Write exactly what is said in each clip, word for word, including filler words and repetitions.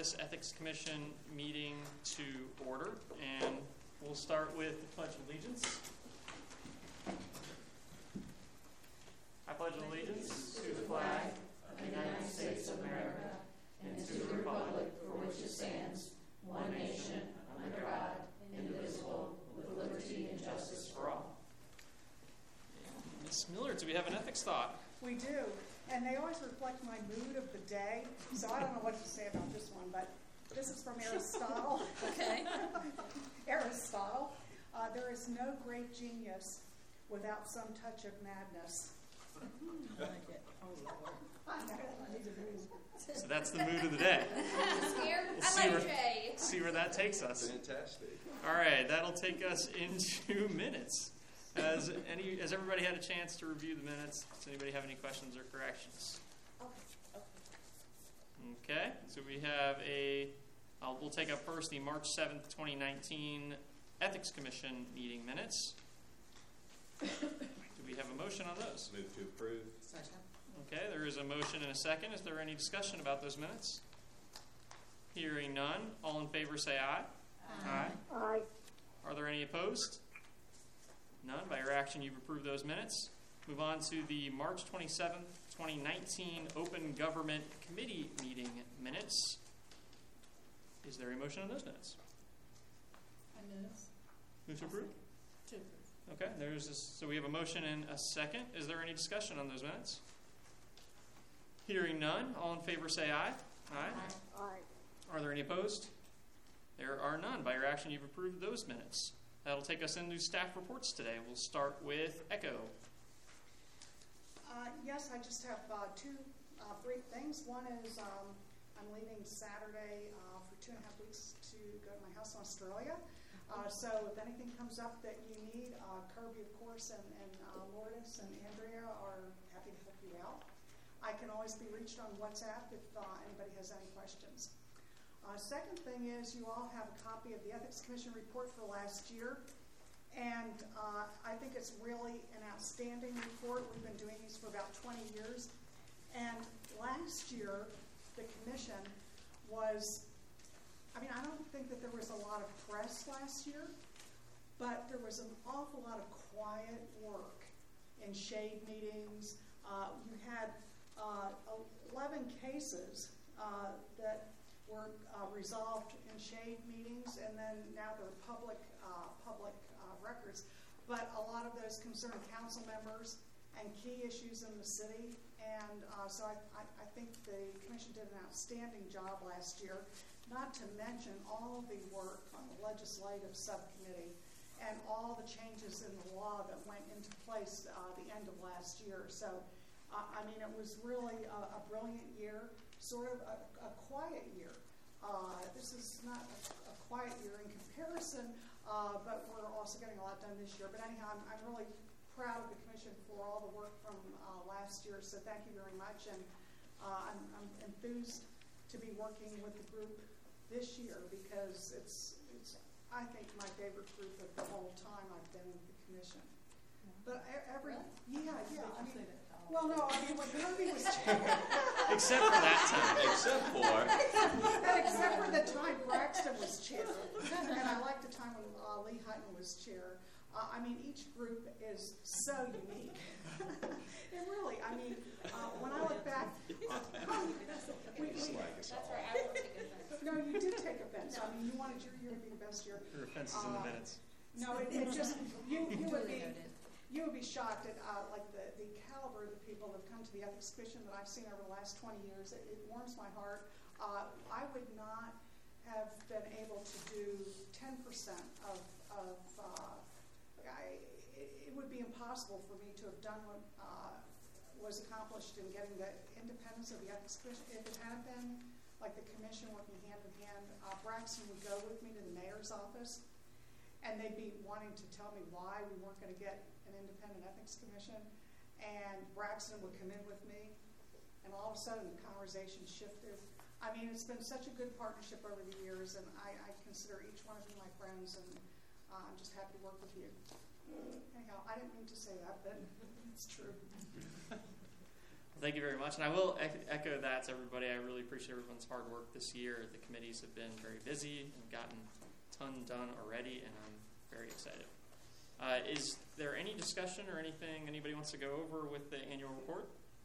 this Ethics Commission meeting to order, and we'll start with the Pledge of Allegiance. I pledge allegiance to the flag of the United States of America and to the republic for which it stands, one nation, under God, indivisible, with liberty and justice for all. Miz Miller, do we have an ethics thought? We do, and they always reflect my mood of the day, so I don't know what to say about this one, but this is from Aristotle. Okay. Aristotle. Uh, there is no great genius without some touch of madness. I like it. Oh, Lord. I know, I need to move. So that's the mood of the day. Scared? We'll I see like where, Jay. see where that takes us. Fantastic. All right, that'll take us into minutes. Has any has everybody had a chance to review the minutes? Does anybody have any questions or corrections? Okay, so we have a, uh, we'll take up first the March seventh, twenty nineteen Ethics Commission meeting minutes. Do we have a motion on those? Move to approve. Second. Okay, there is a motion and a second. Is there any discussion about those minutes? Hearing none. All in favor say aye. Aye. Aye. Are there any opposed? None. By your action, you've approved those minutes. Move on to the March twenty-seventh, twenty nineteen Open Government Committee meeting minutes. Is there a motion on those minutes? I move. Move to approve? To approve. Okay, there's this, so we have a motion and a second. Is there any discussion on those minutes? Hearing none. All in favor say aye. Aye. Aye. Are there any opposed? There are none. By your action, you've approved those minutes. That'll take us into staff reports today. We'll start with Echo. Uh, yes, I just have uh, two uh, brief things. One is um, I'm leaving Saturday uh, for two and a half weeks to go to my house in Australia. Uh, so if anything comes up that you need, uh, Kirby, of course, and, and uh, Lourdes and Andrea are happy to help you out. I can always be reached on WhatsApp if uh, anybody has any questions. Uh, second thing is you all have a copy of the Ethics Commission report for last year. And uh, I think it's really an outstanding report. We've been doing these for about twenty years. And last year, the commission was, I mean, I don't think that there was a lot of press last year, but there was an awful lot of quiet work in shade meetings. Uh, you had uh, eleven cases uh, that were uh, resolved in shade meetings, and then now they're public uh, public uh, records. But a lot of those concern council members and key issues in the city, and uh, so I, I, I think the commission did an outstanding job last year, not to mention all the work on the legislative subcommittee and all the changes in the law that went into place uh, the end of last year. So, uh, I mean, it was really a, a brilliant year, sort of a, a quiet year. Uh, this is not a, a quiet year in comparison, uh, but we're also getting a lot done this year. But anyhow, I'm, I'm really proud of the commission for all the work from uh, last year, so thank you very much. And uh, I'm, I'm enthused to be working with the group this year because it's, it's, I think, my favorite group of the whole time I've been with the commission. But every, really? yeah, yeah, I mean, well, no, I mean, when Kirby was chair. Except for that time. Except for. And except for the time Braxton was chair. And I like the time when uh, Lee Hutton was chair. Uh, I mean, each group is so unique. And really, I mean, uh, when I look back. Uh, we, we, That's right, I will take offense. No, you did take offense. No. I mean, you wanted your year to be the best year. Your offense is in the Uh, minutes. No, it, it just, you, you would be. Duly noted. You would be shocked at uh, like the, the caliber of the people that have come to the Ethics Commission that I've seen over the last twenty years. It, it warms my heart. Uh, I would not have been able to do ten percent of, of uh, I, it, it would be impossible for me to have done what uh, was accomplished in getting the independence of the Ethics Commission. If it had been like the commission working hand in hand, uh, Braxton would go with me to the mayor's office, and they'd be wanting to tell me why we weren't going to get an independent ethics commission, and Braxton would come in with me, and all of a sudden the conversation shifted. I mean, it's been such a good partnership over the years, and I, I consider each one of you my friends, and uh, I'm just happy to work with you. Anyhow, I didn't mean to say that, but it's true. Thank you very much. And I will ec- echo that to everybody. I really appreciate everyone's hard work this year. The committees have been very busy and gotten a ton done already, and I'm very excited. Uh, is there any discussion or anything anybody wants to go over with the annual report?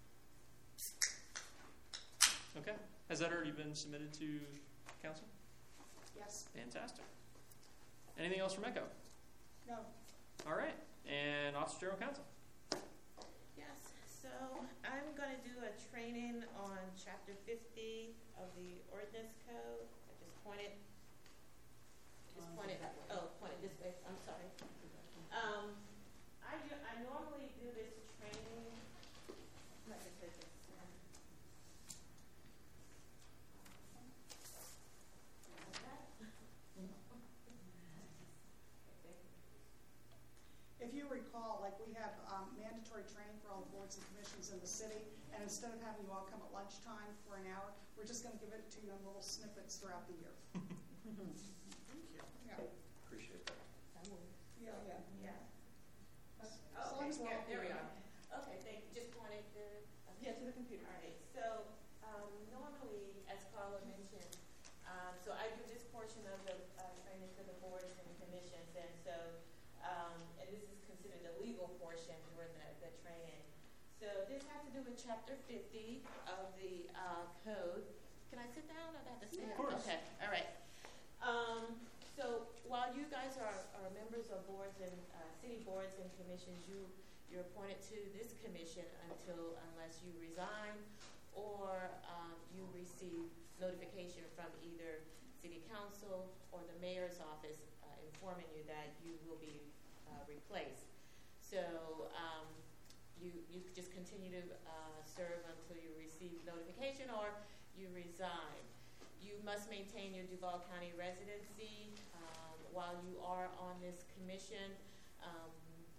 Okay. Has that already been submitted to council? Yes. Fantastic. Anything else from Echo? No. All right. And Officer General Counsel. Yes. So I'm going to do a training on Chapter fifty of the Ordinance Code. I just pointed. Just pointed. Oh, pointed this way. I'm sorry. Um, I do, I normally do this training. Let me take this. If you recall, like we have um, mandatory training for all the boards and commissions in the city, and instead of having you all come at lunchtime for an hour, we're just going to give it to you in little snippets throughout the year. Thank you. Yeah. Appreciate that. Yeah, yeah. Yeah. As Oh, long okay. as we're all Yeah, there we here. are. Okay, thank you. Just pointed to. Okay. Yeah, to the computer. All right. So um, normally, as Carla mentioned, um, so I do this portion of the uh, training for the boards and commissions, and so um, and this is considered the legal portion for the, the training. So this has to do with Chapter fifty of the uh, code. Can I sit down or do I have to stand? Of course. Okay. All right. Um, so while you guys are, are members of boards and uh, city boards and commissions, you you're appointed to this commission until unless you resign or um, you receive notification from either city council or the mayor's office uh, informing you that you will be uh, replaced. So um, you you just continue to uh, serve until you receive notification or you resign. You must maintain your Duval County residency um, while you are on this commission. Um,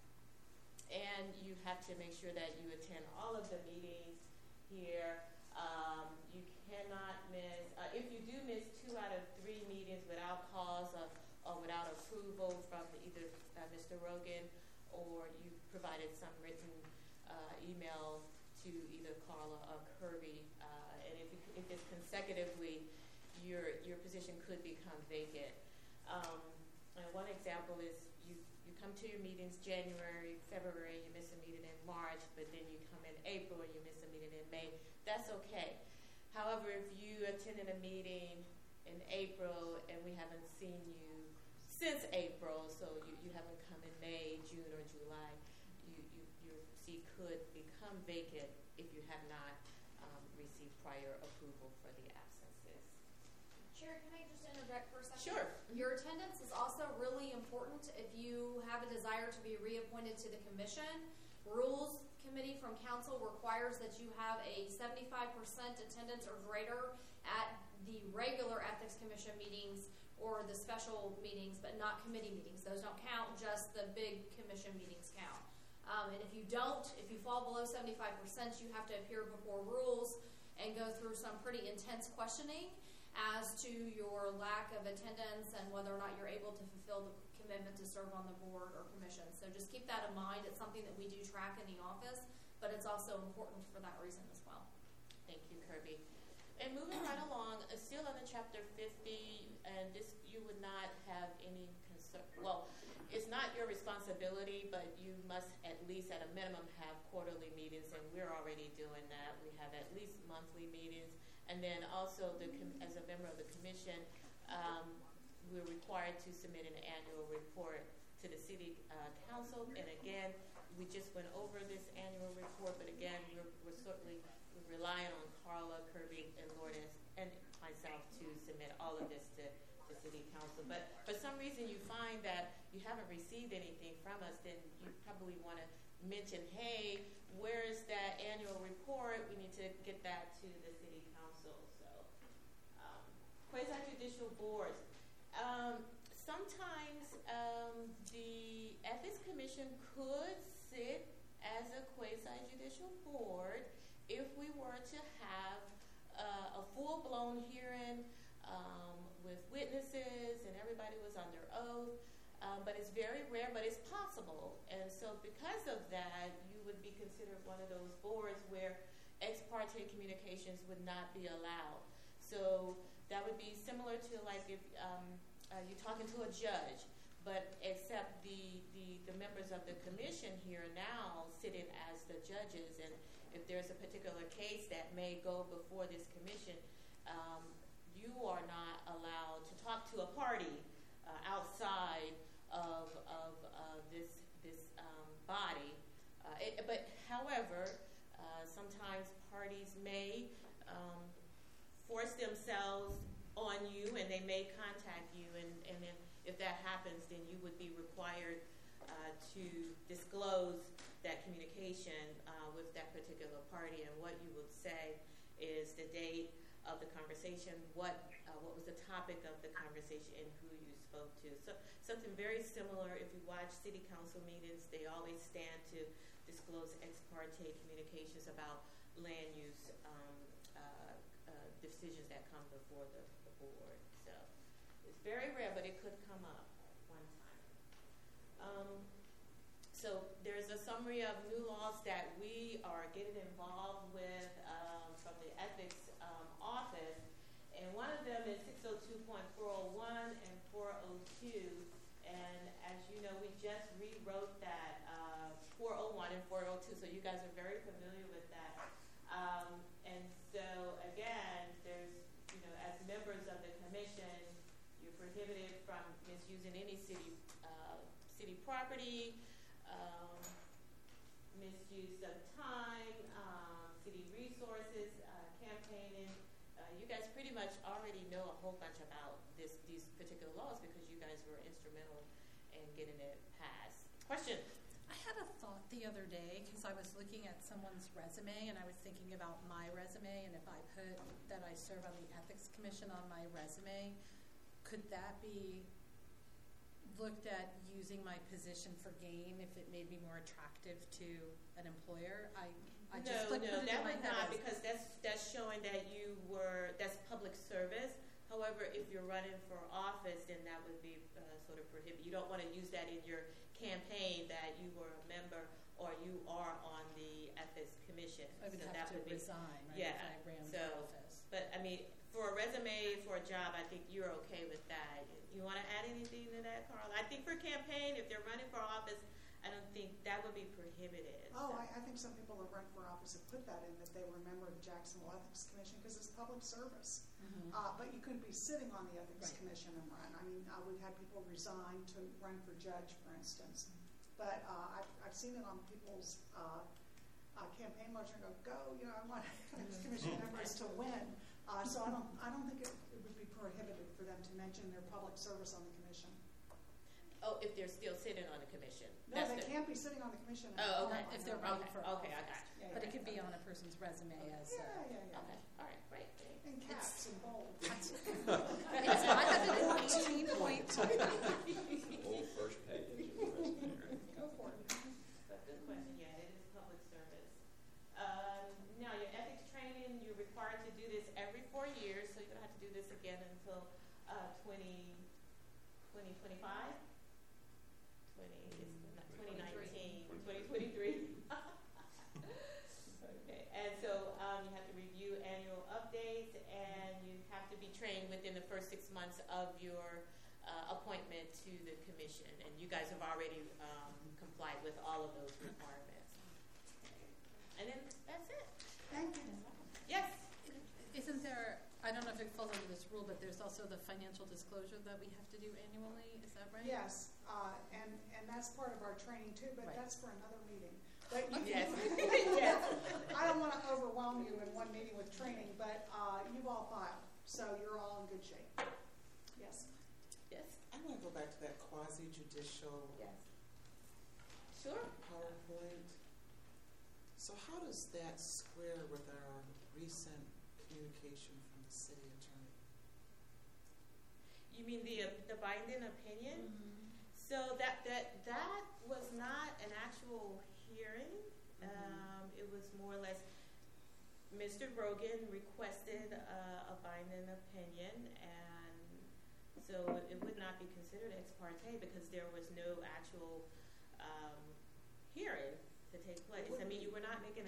and you have to make sure that you attend all of the meetings here. Um, you cannot miss, uh, if you do miss two out of three meetings without cause or, or without approval from either uh, Mister Rogan or you provided some written uh, email to either Carla or Kirby, uh, and if, if it's consecutively, your your position could become vacant. Um, and one example is you, you come to your meetings January, February, you miss a meeting in March, but then you come in April and you miss a meeting in May. That's okay. However, if you attended a meeting in April and we haven't seen you since April, so you, you haven't come in May, June, or July, you, you, your seat could become vacant if you have not um, received prior approval for the absences. Chair, can I just interject for a second? Sure. Your attendance is also really important if you have a desire to be reappointed to the commission. Rules Committee from Council requires that you have a seventy-five percent attendance or greater at the regular Ethics Commission meetings or the special meetings, but not committee meetings. Those don't count, just the big commission meetings count. Um, and if you don't, if you fall below seventy-five percent, you have to appear before rules and go through some pretty intense questioning as to your lack of attendance and whether or not you're able to fulfill the commitment to serve on the board or commission. So just keep that in mind. It's something that we do track in the office, but it's also important for that reason as well. Thank you, Kirby. And moving right along, uh, still under Chapter fifty, and this you would not have any concern. Well, it's not your responsibility, but you must at least at a minimum have quarterly meetings, and we're already doing that. We have at least monthly meetings. And then also, the com- as a member of the commission, um, we're required to submit an annual report to the city uh, council. And again, we just went over this annual report, but again, we're, we're certainly we're relying on Carla, Kirby, and Lourdes, and myself to submit all of this to the city council. But for some reason you find that you haven't received anything from us, then you probably want to mention, hey, where is that annual report? We need to get that to the city council. So, um, quasi-judicial boards. Um, sometimes um, the Ethics Commission could sit as a quasi-judicial board if we were to have uh, a full-blown hearing um, with witnesses and everybody was under oath. Um, but it's very rare, but it's possible. And so because of that, you would be considered one of those boards where ex parte communications would not be allowed. So that would be similar to like if um, uh, you're talking to a judge, but except the, the, the members of the commission here now sit in as the judges, and if there's a particular case that may go before this commission, um, you are not allowed to talk to a party uh, outside of, of uh, this, this um, body. Uh, it, but however, uh, sometimes parties may um, force themselves on you, and they may contact you, and, and then if that happens, then you would be required uh, to disclose that communication uh, with that particular party. And what you would say is the date of the conversation, what uh, what was the topic of the conversation, and who you spoke to. So something very similar. If you watch city council meetings, they always stand to disclose ex parte communications about land use um, uh, uh, decisions that come before the, the board. So it's very rare, but it could come up one time. Um, so there's a summary of new laws that we are getting involved with um, from the ethics um, office, and one of them is six oh two point four oh one and four oh two, and as you know, we just rewrote that uh, four oh one and four oh two, so you guys are very familiar with that. Um, and so again, there's, you know, as members of the commission, you're prohibited from misusing any city uh, city property, um, misuse of time, um, city resources, uh, campaigning. Uh, you guys pretty much already know a whole bunch about this these particular laws because you guys were instrumental in getting it passed. Question? I had a thought the other day because I was looking at someone's resume and I was thinking about my resume, and if I put that I serve on the Ethics Commission on my resume, could that be looked at using my position for gain if it made me more attractive to an employer? I, I just no, like no, put it that in my would head not, as- because that's that's showing that you were that's public service. However, if you're running for office, then that would be uh, sort of prohibited. You don't want to use that in your campaign that you were a member or you are on the ethics commission. I would so have that to would be, resign, right, yeah, if I ran so, for office. But I mean, for a resume, for a job, I think you're okay with that. You want to add anything to that, Carl? I think for campaign, if they're running for office, I don't think that would be prohibited. Oh, so. I, I think some people that run for office have put that in, that they were a member of the Jacksonville Ethics Commission because it's public service. Mm-hmm. Uh, but you couldn't be sitting on the Ethics Right. Commission and run. I mean, uh, we've had people resign to run for judge, for instance. But uh, I've, I've seen it on people's uh, uh, campaign motion go, go, you know, I want Ethics Commission members to win. Uh, so I don't, I don't think it, it would be prohibited for them to mention their public service on the commission. Oh, if they're still sitting on the commission. No, That's they the, can't be sitting on the commission. and Oh, run okay. on If they're their own. running for okay, I office. got you. Yeah, But yeah, it could be yeah. on a person's resume as Yeah, a, yeah, yeah. Okay, all right, great. great. And cats and bowls. It's, I have it in eighteen point two. Whole first page of the resume, right? Go for it. But good question. Yeah, it is public service. Um, now, your ethics training, you're required to do this every four years, so you don't have to do this again until uh, twenty twenty-five? twenty, it's not twenty nineteen, twenty twenty-three. Okay, and so um, you have to review annual updates, and you have to be trained within the first six months of your uh, appointment to the commission, and you guys have already um, complied with all of those requirements. And then that's it. Thank you. Yes. Isn't there, I don't know if it falls under this rule, but there's also the financial disclosure that we have to do annually, is that right? Yes, uh, and, and that's part of our training too, but Right. that's for another meeting. But you Yes. can, Yes. I don't want to overwhelm you in one meeting with training, but uh, you've all filed, so you're all in good shape. Yes. Yes. I want to go back to that quasi-judicial Yes. Sure. PowerPoint. So how does that square with our recent communication from the city attorney? You mean the uh, the binding opinion? Mm-hmm. So that that that was not an actual hearing. Mhm. Um, it was more or less Mister Rogan requested uh, a binding opinion, and so it would not be considered ex parte because there was no actual um, hearing to take place. I mean, you were not making a dis-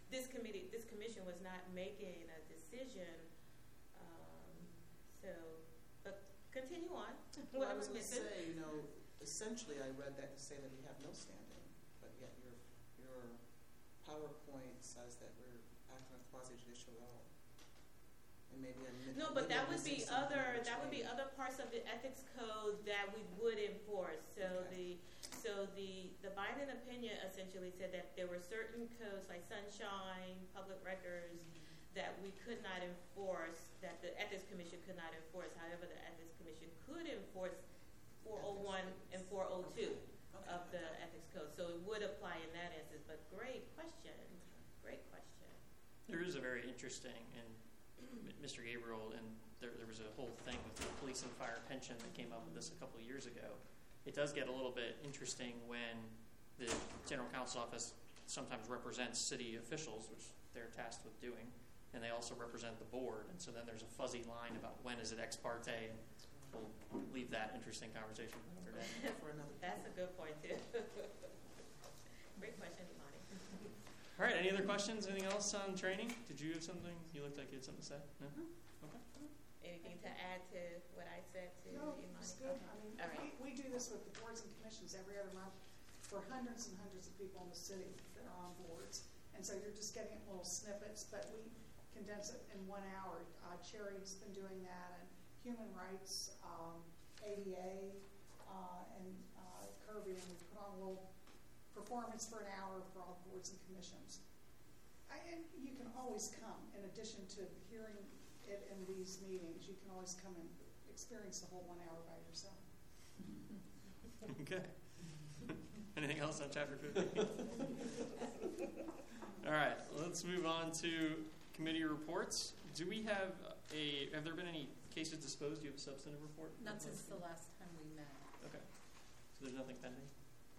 this committee, this commission was not making a decision. Um, so, but continue on. Well, What I am was going to missing? say, you know, essentially I read that to say that we have no standing, but yet your your PowerPoint says that we're acting on quasi-judicial role. And maybe I'm mi- No, but maybe that I'm would be missing something other, in that would be between. other parts of the ethics code that we would enforce. So Okay. the, so the, the Biden opinion essentially said that there were certain codes like sunshine, public records, that we could not enforce, that the Ethics Commission could not enforce. However, the Ethics Commission could enforce four oh one and four oh two Okay. of the Ethics Code. So it would apply in that instance, but great question, great question. There is a very interesting, and Mister Gabriel, and there, there was a whole thing with the police and fire pension that came up with this a couple of years ago. It does get a little bit interesting when the General Counsel's Office sometimes represents city officials, which they're tasked with doing, and they also represent the board. And so then there's a fuzzy line about when is it ex parte, and we'll leave that interesting conversation for another day. For another That's a good point too. Great question, Imani. All right, any other questions? Anything else on training? Did you have something? You looked like you had something to say. No? Okay. Anything to add to what I said to No, Imani? it's good. Okay. I mean, All right. we, we do this with the boards and commissions every other month for hundreds and hundreds of people in the city that are on boards. And so you're just getting little snippets, but we condense it in one hour. Uh, Cherry's been doing that, and human rights, um, A D A, uh, and uh, Kirby, and we put on a little performance for an hour for all boards and commissions. I, and you can always come, in addition to hearing it in these meetings, you can always come and experience the whole one hour by yourself. Okay. Anything else on chapter fifteen? All right, let's move on to committee reports. Do we have a, have there been any cases disposed? Do you have a substantive report? Not since the last time we met. Okay. So there's nothing pending?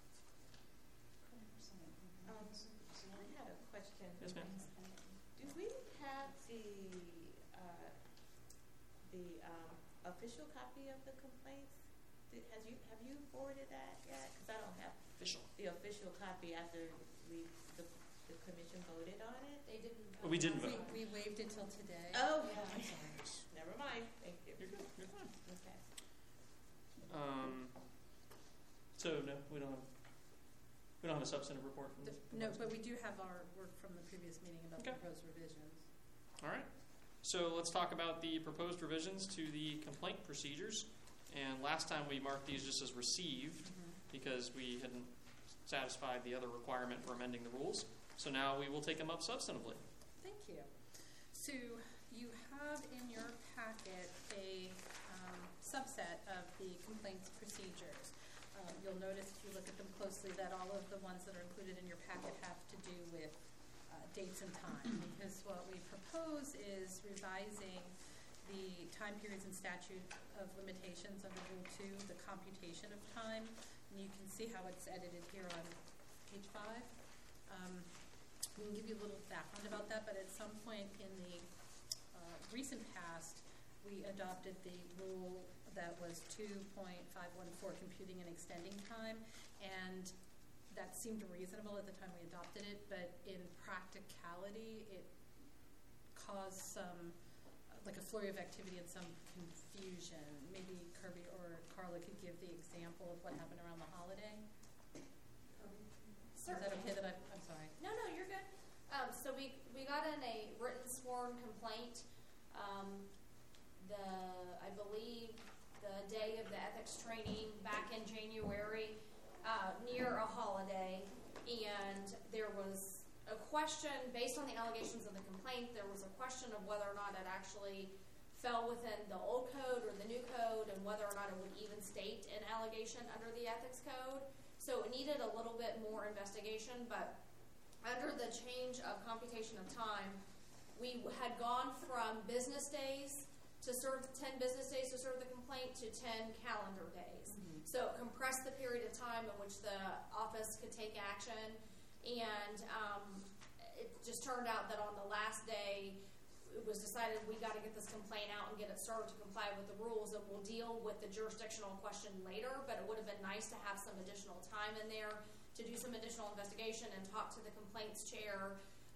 Um, I had a question. Yes, ma'am. Do we have the uh, the um, official copy of the complaints? Did, has you have you forwarded that yet? Because I don't have Official. the official copy after we the, the commission voted on it. They didn't. Oh, we didn't We, vote. we waived it till today. Oh, Yeah. I'm sorry. Never mind. Thank you. You're good. You're fine. Okay. Um, so no, we don't have we don't have a substantive report from The- this. No, but we do have our work from the previous meeting about the Okay. proposed revisions. All right. So let's talk about the proposed revisions to the complaint procedures. And last time we marked these just as received because we hadn't satisfied the other requirement for amending the rules. So now we will take them up substantively. Thank you. So you have in your packet a um, subset of the complaints procedures. Um, you'll notice if you look at them closely that all of the ones that are included in your packet have to do with uh, dates and time, because what we propose is revising the time periods and statute of limitations under Rule two, the computation of time. And you can see how it's edited here on page five. Um, we can give you a little background about that, but at some point in the uh, recent past, we adopted the rule that was two point five one four, computing and extending time, and that seemed reasonable at the time we adopted it, but in practicality, it caused some, uh, like a flurry of activity and some confusion. Maybe Kirby or Carla could give the example of what happened around the holiday. Is that okay that I, I'm sorry. No, no, you're good. Um, so we we got in a written sworn complaint. Um, the I believe the day of the ethics training back in January, uh, near a holiday, and there was a question based on the allegations of the complaint. There was a question of whether or not it actually fell within the old code or the new code, and whether or not it would even state an allegation under the ethics code. So it needed a little bit more investigation, but under the change of computation of time, we had gone from business days to serve ten business days to serve the complaint to ten calendar days. Mm-hmm. So it compressed the period of time in which the office could take action, and um, it just turned out that on the last day, it was decided we got to get this complaint out and get it served to comply with the rules, and we'll deal with the jurisdictional question later, but it would have been nice to have some additional time in there to do some additional investigation and talk to the complaints chair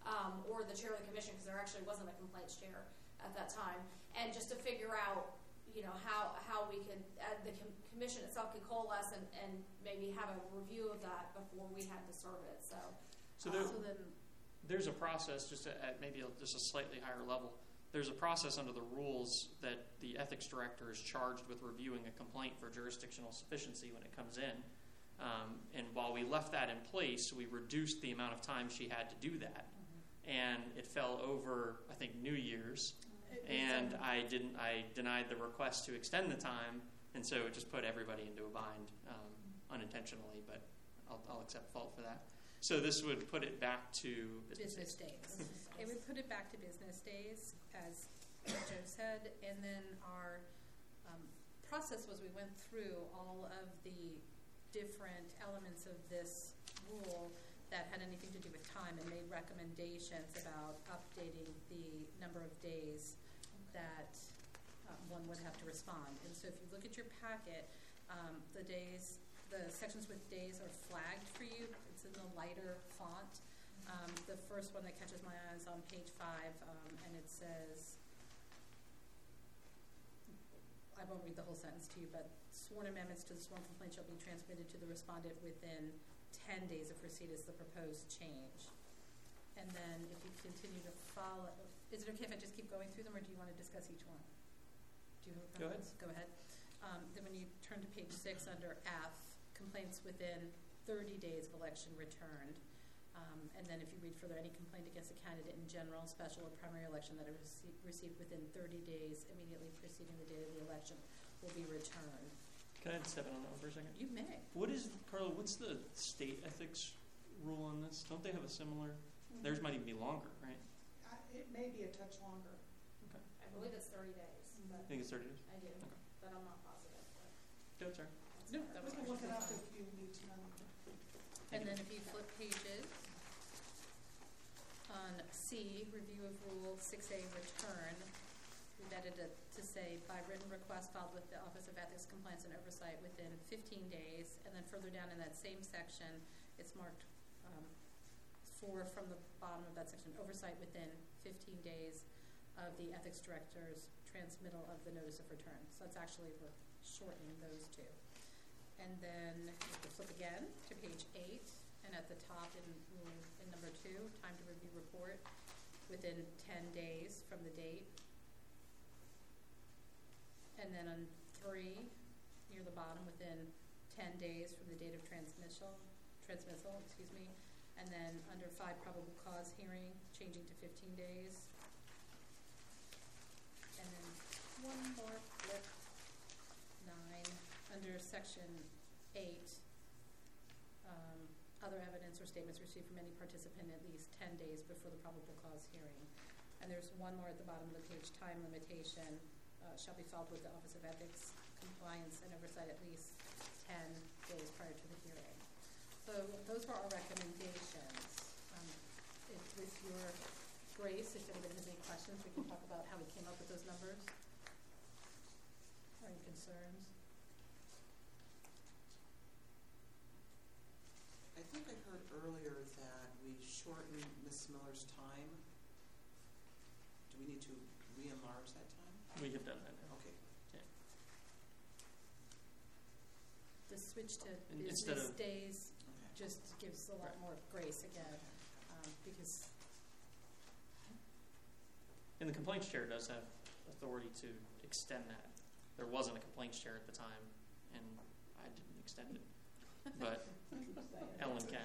um, or the chair of the commission, because there actually wasn't a complaints chair at that time, and just to figure out, you know, how, how we could, uh, the com- commission itself could coalesce and, and maybe have a review of that before we had to serve it, so. So there, So then, there's a process, just at at maybe a, just a slightly higher level. There's a process under the rules that the ethics director is charged with reviewing a complaint for jurisdictional sufficiency when it comes in. Um, and while we left that in place, we reduced the amount of time she had to do that. And it fell over, I think, New Year's. it- And it's, um, I didn't. I denied the request to extend the time, and so it just put everybody into a bind um, unintentionally. But I'll, I'll accept fault for that. So this would put it back to business days. It would put it back to business days, as Joe said, and then our um, process was we went through all of the different elements of this rule that had anything to do with time and made recommendations about updating the number of days that uh, one would have to respond. And so if you look at your packet, um, the days, the sections with days are flagged for you. It's in the lighter font. Um, the first one that catches my eye is on page five, um, and it says, I won't read the whole sentence to you, but sworn amendments to the sworn complaint shall be transmitted to the respondent within ten days of receipt is the proposed change. And then if you continue to follow, is it okay if I just keep going through them, or do you want to discuss each one? Do you have a Go ahead. preference? Go ahead. Um, then when you turn to page six under F, complaints within thirty days of election returned. Um, and then if you read further, any complaint against a candidate in general, special, or primary election that is rece- received within thirty days immediately preceding the date of the election will be returned. Can I step in on that one for a second? You may. What is, Carla, what's the state ethics rule on this? Don't they have a similar, theirs might even be longer, right? Uh, it may be a touch longer. I believe it's thirty days, I but think it's thirty days. I do, Okay. but I'm not positive. But Go, sorry. No, that We was can look it up actually if you need to know. And then if you flip pages, on C, review of rule six A, return, we've edited it to say by written request filed with the Office of Ethics, Compliance, and Oversight within fifteen days. And then further down in that same section, it's marked um, four from the bottom of that section, oversight within fifteen days of the Ethics Director's transmittal of the notice of return. So that's actually, we're shortening those two. And then if you flip again to page eight, and at the top in rule in number two, time to review report within ten days from the date. And then on three, near the bottom, within ten days from the date of transmission, transmittal, excuse me. And then under five, probable cause hearing, changing to fifteen days. And then one more flip, nine, under section eight, um, other evidence or statements received from any participant at least ten days before the probable cause hearing. And there's one more at the bottom of the page, time limitation, uh, shall be filed with the Office of Ethics, Compliance, and Oversight at least ten days prior to the hearing. So those were our recommendations. Um, if, with your grace, if anybody has any questions, we can talk about how we came up with those numbers. Or any concerns? I think I heard earlier that we shortened Miss Miller's time. Do we need to re-enlarge that time? We have done that now. Okay. The switch to In- instead business of- days Okay. just gives a lot more grace again, um, because And the complaints chair does have authority to extend that. There wasn't a complaints chair at the time, and I didn't extend it. But Ellen can.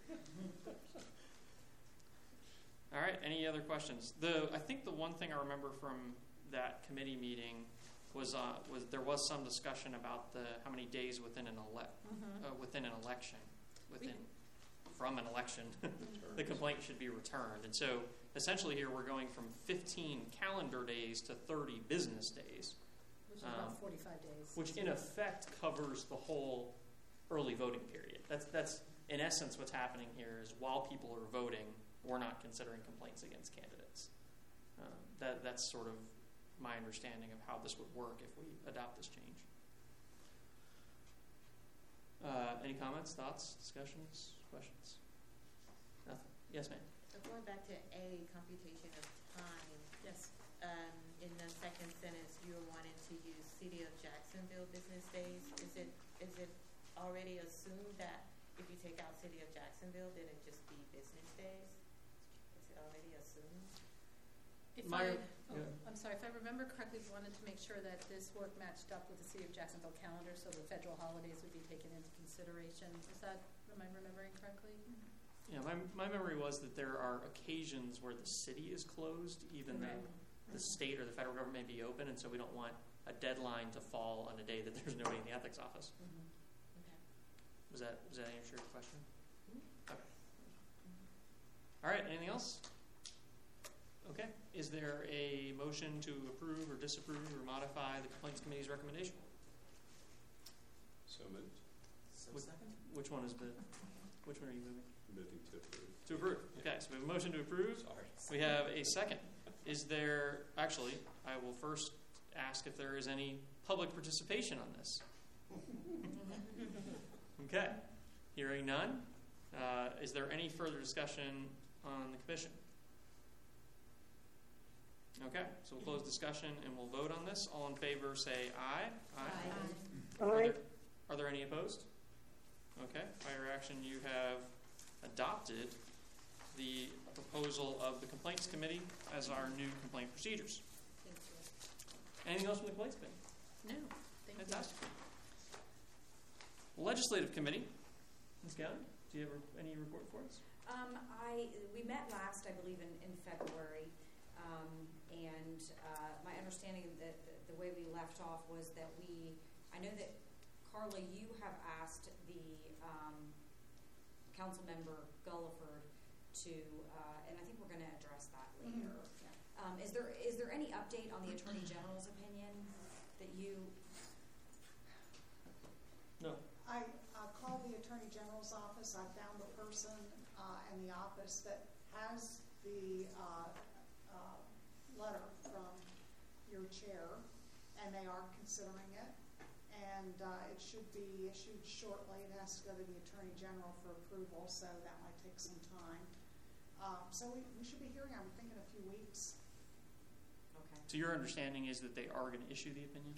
All right, any other questions? The I think the one thing I remember from that committee meeting was uh, was there was some discussion about the how many days within an ele- Mhm. uh, within an election, within from an election, the complaint should be returned. And so essentially here we're going from fifteen calendar days to thirty business days, which is Um, about forty-five days. which in effect covers the whole early voting period. That's that's in essence what's happening here is while people are voting, we're not considering complaints against candidates. Um, that that's sort of my understanding of how this would work if we adopt this change. Uh, any comments, thoughts, discussions, questions? Nothing. Yes, ma'am. So going back to A, computation of time, Yes. um, in the second sentence, you were wanting to use City of Jacksonville business days. Is it, is it already assumed that if you take out City of Jacksonville, then it just be business days? Is it already assumed? If My- I, oh, yeah. I'm sorry, if I remember correctly, we wanted to make sure that this work matched up with the City of Jacksonville calendar, so the federal holidays would be taken into consideration. Is that, am I remembering correctly? Yeah, my, my memory was that there are occasions where the city is closed, even Okay. though the state or the federal government may be open, and so we don't want a deadline to fall on a day that there's nobody in the ethics office. Mm-hmm. Okay. Was that, was that answer your question? Mhm. Okay. All right, anything else? Okay, is there a motion to approve or disapprove or modify the Complaints Committee's recommendation? So moved. So What- second? Which one is the, which one are you moving? Moving to approve. To approve. Okay, so we have a motion to approve. Sorry. We have a second. Is there, actually, I will first ask if there is any public participation on this. Okay, hearing none. Uh, is there any further discussion on the commission? Okay, so we'll close discussion and we'll vote on this. All in favor say aye. Are there, are there any opposed? Okay, by your action you have adopted the proposal of the Complaints Committee as our new complaint procedures. Thank you. Anything else from the Complaints Committee? No, thank you. Fantastic. Legislative Committee. Miz Gowan, do you have any report for us? Um, I, we met last, I believe, in, in February, um, and uh, my understanding that the, the way we left off was that we, I know that, Carla, you have asked the um, council member Gulliford to, uh, and I think we're going to address that later. Mhm. Yeah. Um, is there is there any update on the Attorney General's opinion that you? No. I uh, called the Attorney General's office. I found the person uh, in the office that has the uh, uh, letter from your chair, and they are considering it. And uh, it should be issued shortly. It has to go to the Attorney General for approval, so that might take some time. Uh, so we, we should be hearing, I'm thinking, a few weeks. Okay. So your understanding is that they are going to issue the opinion?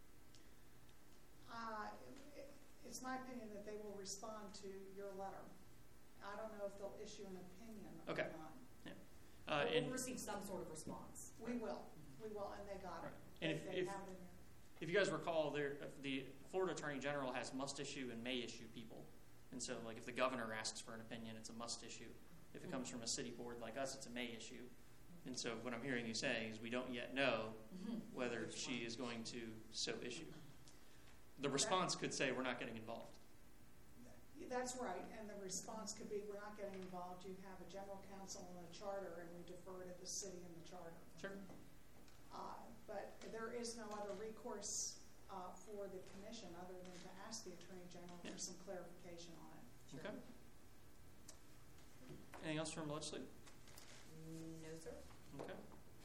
Uh, it, it's my opinion that they will respond to your letter. I don't know if they'll issue an opinion Okay. or not. Uh, we'll and receive some sort of response. We will. We will, and they got Right. it. And They- if- they if- have it in there. if you guys recall, there, the Florida Attorney General has must issue and may issue people. And so, like, if the governor asks for an opinion, it's a must issue. If it comes from a city board like us, it's a may issue. And so what I'm hearing you saying is we don't yet know whether she is going to so issue. The response could say we're not getting involved. That's right, and the response could be, we're not getting involved. You have a general counsel and a charter, and we defer to the city and the charter. Sure. Uh, but there is no other recourse uh, for the commission other than to ask the Attorney General Yeah. for some clarification on it. Okay. Anything else from legislative? No, sir. Okay.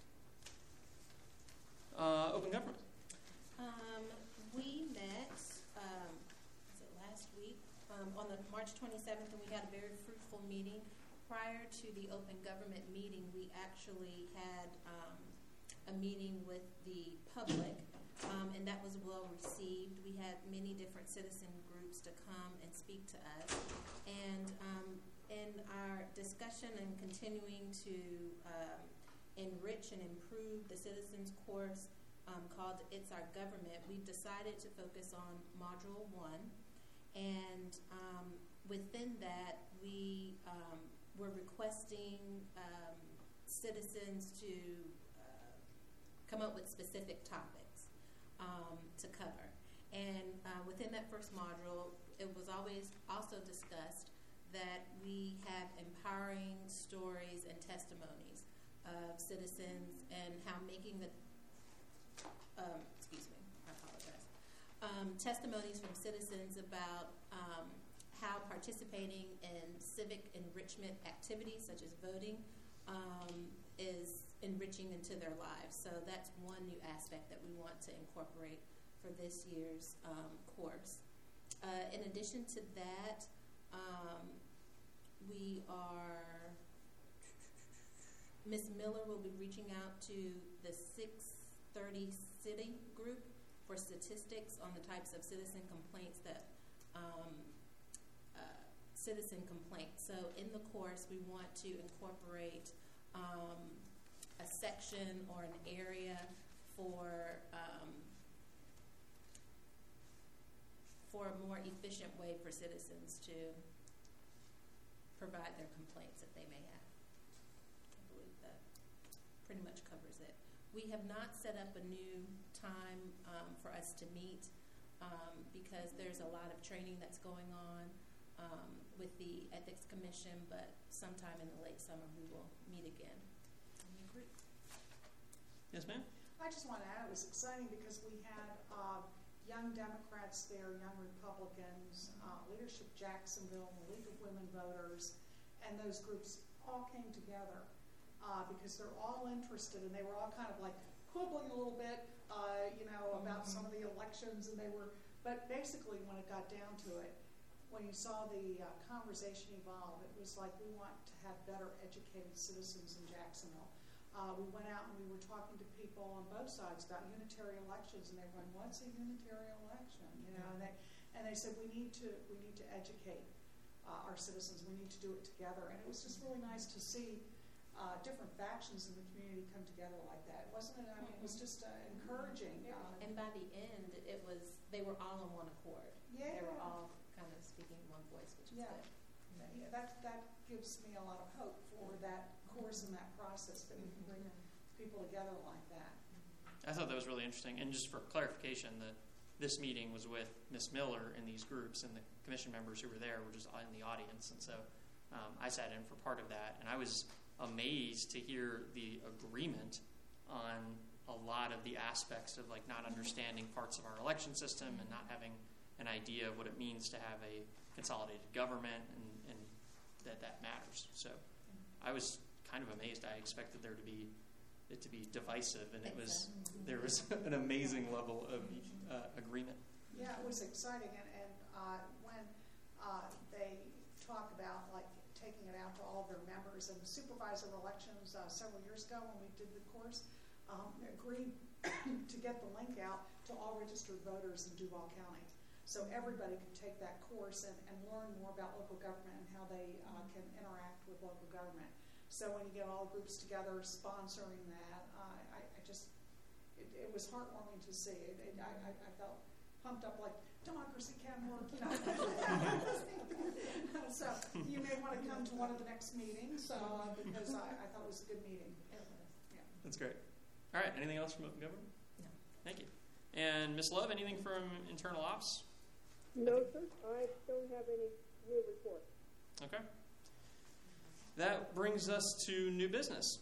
Uh, open government. Um, we met, um, was it last week, um, on the March twenty-seventh, and we had a very fruitful meeting. Prior to the open government meeting, we actually had um, a meeting with the public, um, and that was well received. We had many different citizen groups to come and speak to us, and um, in our discussion and continuing to um, enrich and improve the citizens course um, called It's Our Government, we've decided to focus on Module one. And um, within that, we um, were requesting um, citizens to uh, come up with specific topics um, to cover. And uh, within that first module, it was always also discussed that we have empowering stories and testimonies of citizens and how making the, um, excuse me, I apologize, um, testimonies from citizens about um, how participating in civic enrichment activities such as voting um, is enriching into their lives. So that's one new aspect that we want to incorporate for this year's um, course. Uh, in addition to that, um, we are Miz Miller will be reaching out to the six thirty city group for statistics on the types of citizen complaints that um, uh, citizen complaints. So in the course, we want to incorporate um, a section or an area for um, for a more efficient way for citizens to provide their complaints that they may have. I believe that pretty much covers it. We have not set up a new time um, for us to meet um, because there's a lot of training that's going on um, with the Ethics Commission, but sometime in the late summer we will meet again. Yes, ma'am? I just want to add, it was exciting because we had uh, young Democrats there, young Republicans, uh, Leadership Jacksonville, the League of Women Voters, and those groups all came together uh, because they're all interested, and they were all kind of like quibbling a little bit, uh, you know, about mm-hmm. some of the elections, and they were, but basically when it got down to it, when you saw the uh, conversation evolve, it was like we want to have better educated citizens in Jacksonville. Uh, we went out and we were talking to people on both sides about unitary elections, and they were going, "What's a unitary election?" You know, and they and they said we need to we need to educate uh, our citizens. We need to do it together, and it was just really nice to see uh, different factions in the community come together like that. Wasn't it? I mean, it was just uh, encouraging. Uh, and by the end, it was they were all on one accord. Yeah, they were all kind of speaking one voice, which is yeah. good. Yeah, that that gives me a lot of hope for that course and that process that we can bring people together like that. I thought that was really interesting. And just for clarification, the, this meeting was with Miz Miller and these groups, and the commission members who were there were just in the audience. And so um, I sat in for part of that, and I was amazed to hear the agreement on a lot of the aspects of like not understanding parts of our election system and not having an idea of what it means to have a consolidated government, and, and that that matters. So I was kind of amazed. I expected there to be it to be divisive, and it was there was an amazing level of uh, agreement. Yeah, it was exciting, and, and uh, when uh, they talk about like taking it out to all of their members, and the supervisor elections uh, several years ago when we did the course, um, agreed to get the link out to all registered voters in Duval County. So everybody could take that course and, and learn more about local government and how they uh, can interact with local government. So when you get all groups together sponsoring that, uh, I, I just, it, it was heartwarming to see. It, it, I, I, I felt pumped up like, democracy can work, you know. So you may want to come to one of the next meetings uh, because I, I thought it was a good meeting. Yeah. That's great. All right, anything else from open government? No. Thank you. And Miz Love, anything from internal ops? No, sir. I don't have any new report. Okay. That brings us to new business.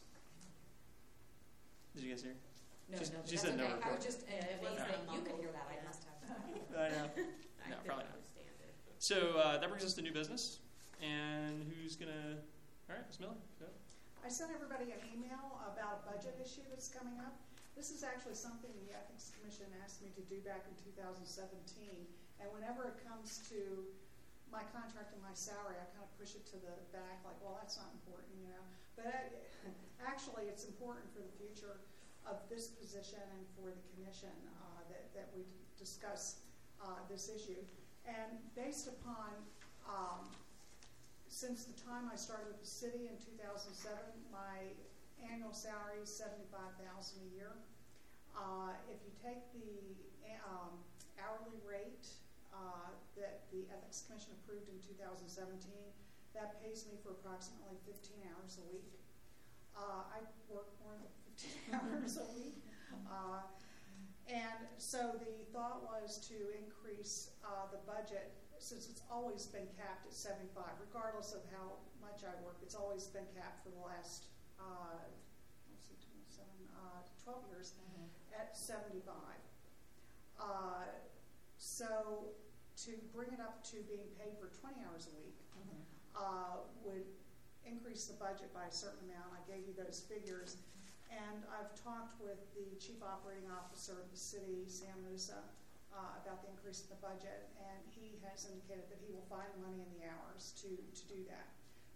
Did you guys hear? No, she, no, she that's said okay. no report. I was just uh, saying you could hear that. I must have. I know. I No, couldn't probably not. understand it. So uh, that brings us to new business. And who's going to... All right, Miz Miller, go. I sent everybody an email about a budget issue that's coming up. This is actually something the Ethics Commission asked me to do back in two thousand seventeen. And whenever it comes to my contract and my salary, I kind of push it to the back, like, well, that's not important, you know. But actually, it's important for the future of this position and for the commission uh, that, that we discuss uh, this issue. And based upon, um, since the time I started with the city in two thousand seven, my annual salary is seventy-five thousand dollars a year. Uh, if you take the um, hourly rate uh, that the Ethics Commission approved in two thousand seventeen, that pays me for approximately fifteen hours a week. Uh, I work more than fifteen hours a week. Uh, and so the thought was to increase uh, the budget, since it's always been capped at seventy-five, regardless of how much I work. It's always been capped for the last uh, let's see, twenty-seven, uh, twelve years mm-hmm. at seventy-five. Uh, so to bring it up to being paid for twenty hours a week mm-hmm. uh, would increase the budget by a certain amount. I gave you those figures. And I've talked with the Chief Operating Officer of the city, Sam Musa, uh, about the increase in the budget, and he has indicated that he will find the money and the hours to, to do that.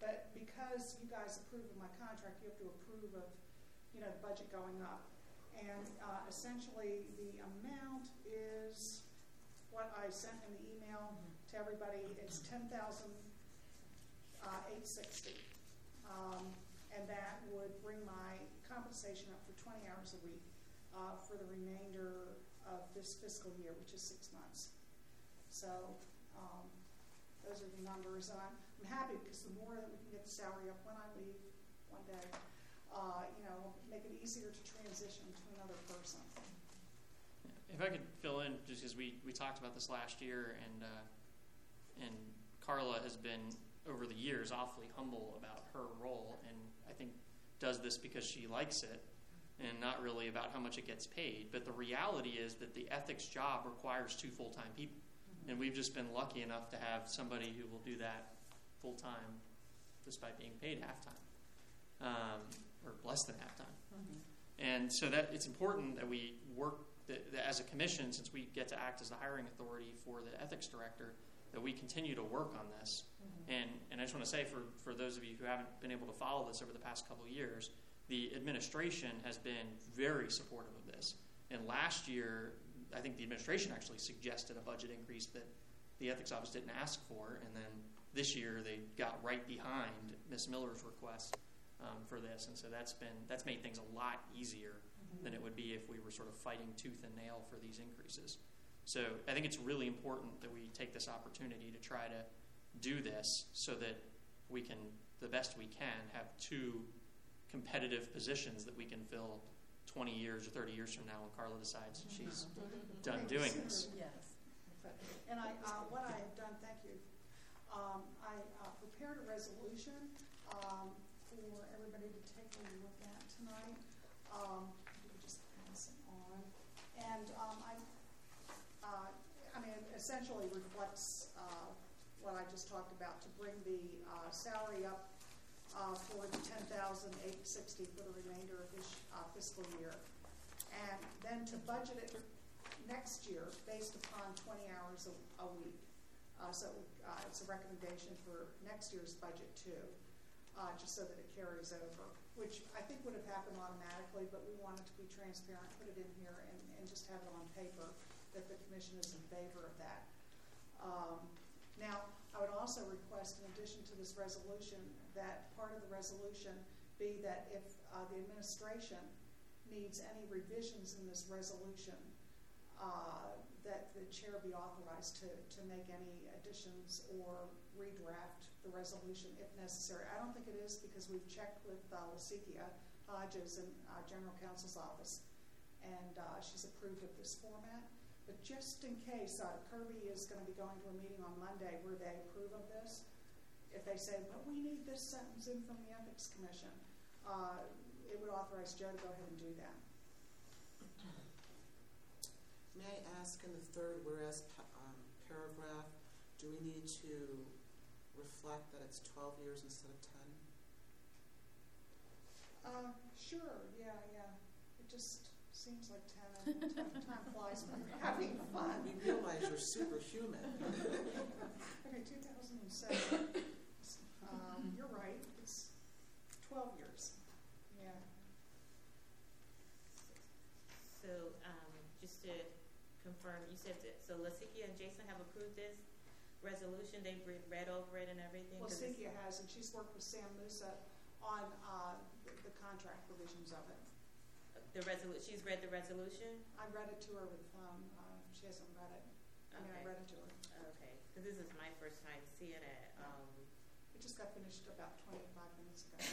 But because you guys approve of my contract, you have to approve of, you know, the budget going up. And uh, essentially, the amount is what I sent in the email to everybody. It's ten thousand eight hundred sixty dollars. Um, and that would bring my compensation up for twenty hours a week uh, for the remainder of this fiscal year, which is six months. So um, those are the numbers. And I'm, I'm happy because the more that we can get the salary up when I leave one day, uh, you know, make it easier to transition to another person. If I could fill in, just because we, we talked about this last year, and uh, and Carla has been, over the years, awfully humble about her role, and I think does this because she likes it, and not really about how much it gets paid. But the reality is that the ethics job requires two full-time people, and we've just been lucky enough to have somebody who will do that full-time despite being paid half-time, um, or less than half-time. Mm-hmm. And so that it's important that we work that, that as a commission, since we get to act as the hiring authority for the ethics director, that we continue to work on this. Mm-hmm. And and I just want to say, for, for those of you who haven't been able to follow this over the past couple of years, the administration has been very supportive of this. And last year, I think the administration actually suggested a budget increase that the ethics office didn't ask for. And then this year, they got right behind Miz Miller's request um, for this. And so that's been that's made things a lot easier mm-hmm. than it would be if we were sort of fighting tooth and nail for these increases. So I think it's really important that we take this opportunity to try to do this so that we can, the best we can, have two competitive positions that we can fill twenty years or thirty years from now when Carla decides she's done doing this. Yes. And I, uh, what I have done, thank you, um, I uh, prepared a resolution um, for everybody to take a look at tonight. Um, you just pass it on. And um, I Uh, I mean, it essentially reflects uh, what I just talked about, to bring the uh, salary up uh, for the ten thousand eight hundred sixty dollars for the remainder of this uh, fiscal year, and then to budget it next year based upon twenty hours a, a week. Uh, so uh, it's a recommendation for next year's budget too, uh, just so that it carries over, which I think would have happened automatically, but we wanted to be transparent, put it in here, and, and just have it on paper that the commission is in favor of that. Um, now, I would also request, in addition to this resolution, that part of the resolution be that if uh, the administration needs any revisions in this resolution, uh, that the chair be authorized to, to make any additions or redraft the resolution if necessary. I don't think it is, because we've checked with uh, Lasikia Hodges in uh, General Counsel's office, and uh, she's approved of this format. But just in case, uh, Kirby is going to be going to a meeting on Monday where they approve of this. If they say, but we need this sentence in from the Ethics Commission, uh, it would authorize Joe to go ahead and do that. May I ask, in the third whereas um, paragraph, do we need to reflect that it's twelve years instead of ten? Uh, sure, yeah, yeah. It just seems like ten, and time, time flies when you're having fun. We realize you're superhuman. Okay, two thousand seven. Um, you're right. It's twelve years. Yeah. So, um, just to confirm, you said that, so Lasikia and Jason have approved this resolution? They've re- read over it and everything? Lasikia has, and she's worked with Sam Musa on uh, the, the contract provisions of it. The resolu- she's read the resolution? I read it to her over the phone. Uh, she hasn't read it. I mean, Okay. I read it to her. Okay, because this is my first time seeing it. Um, We just got finished about twenty-five minutes ago.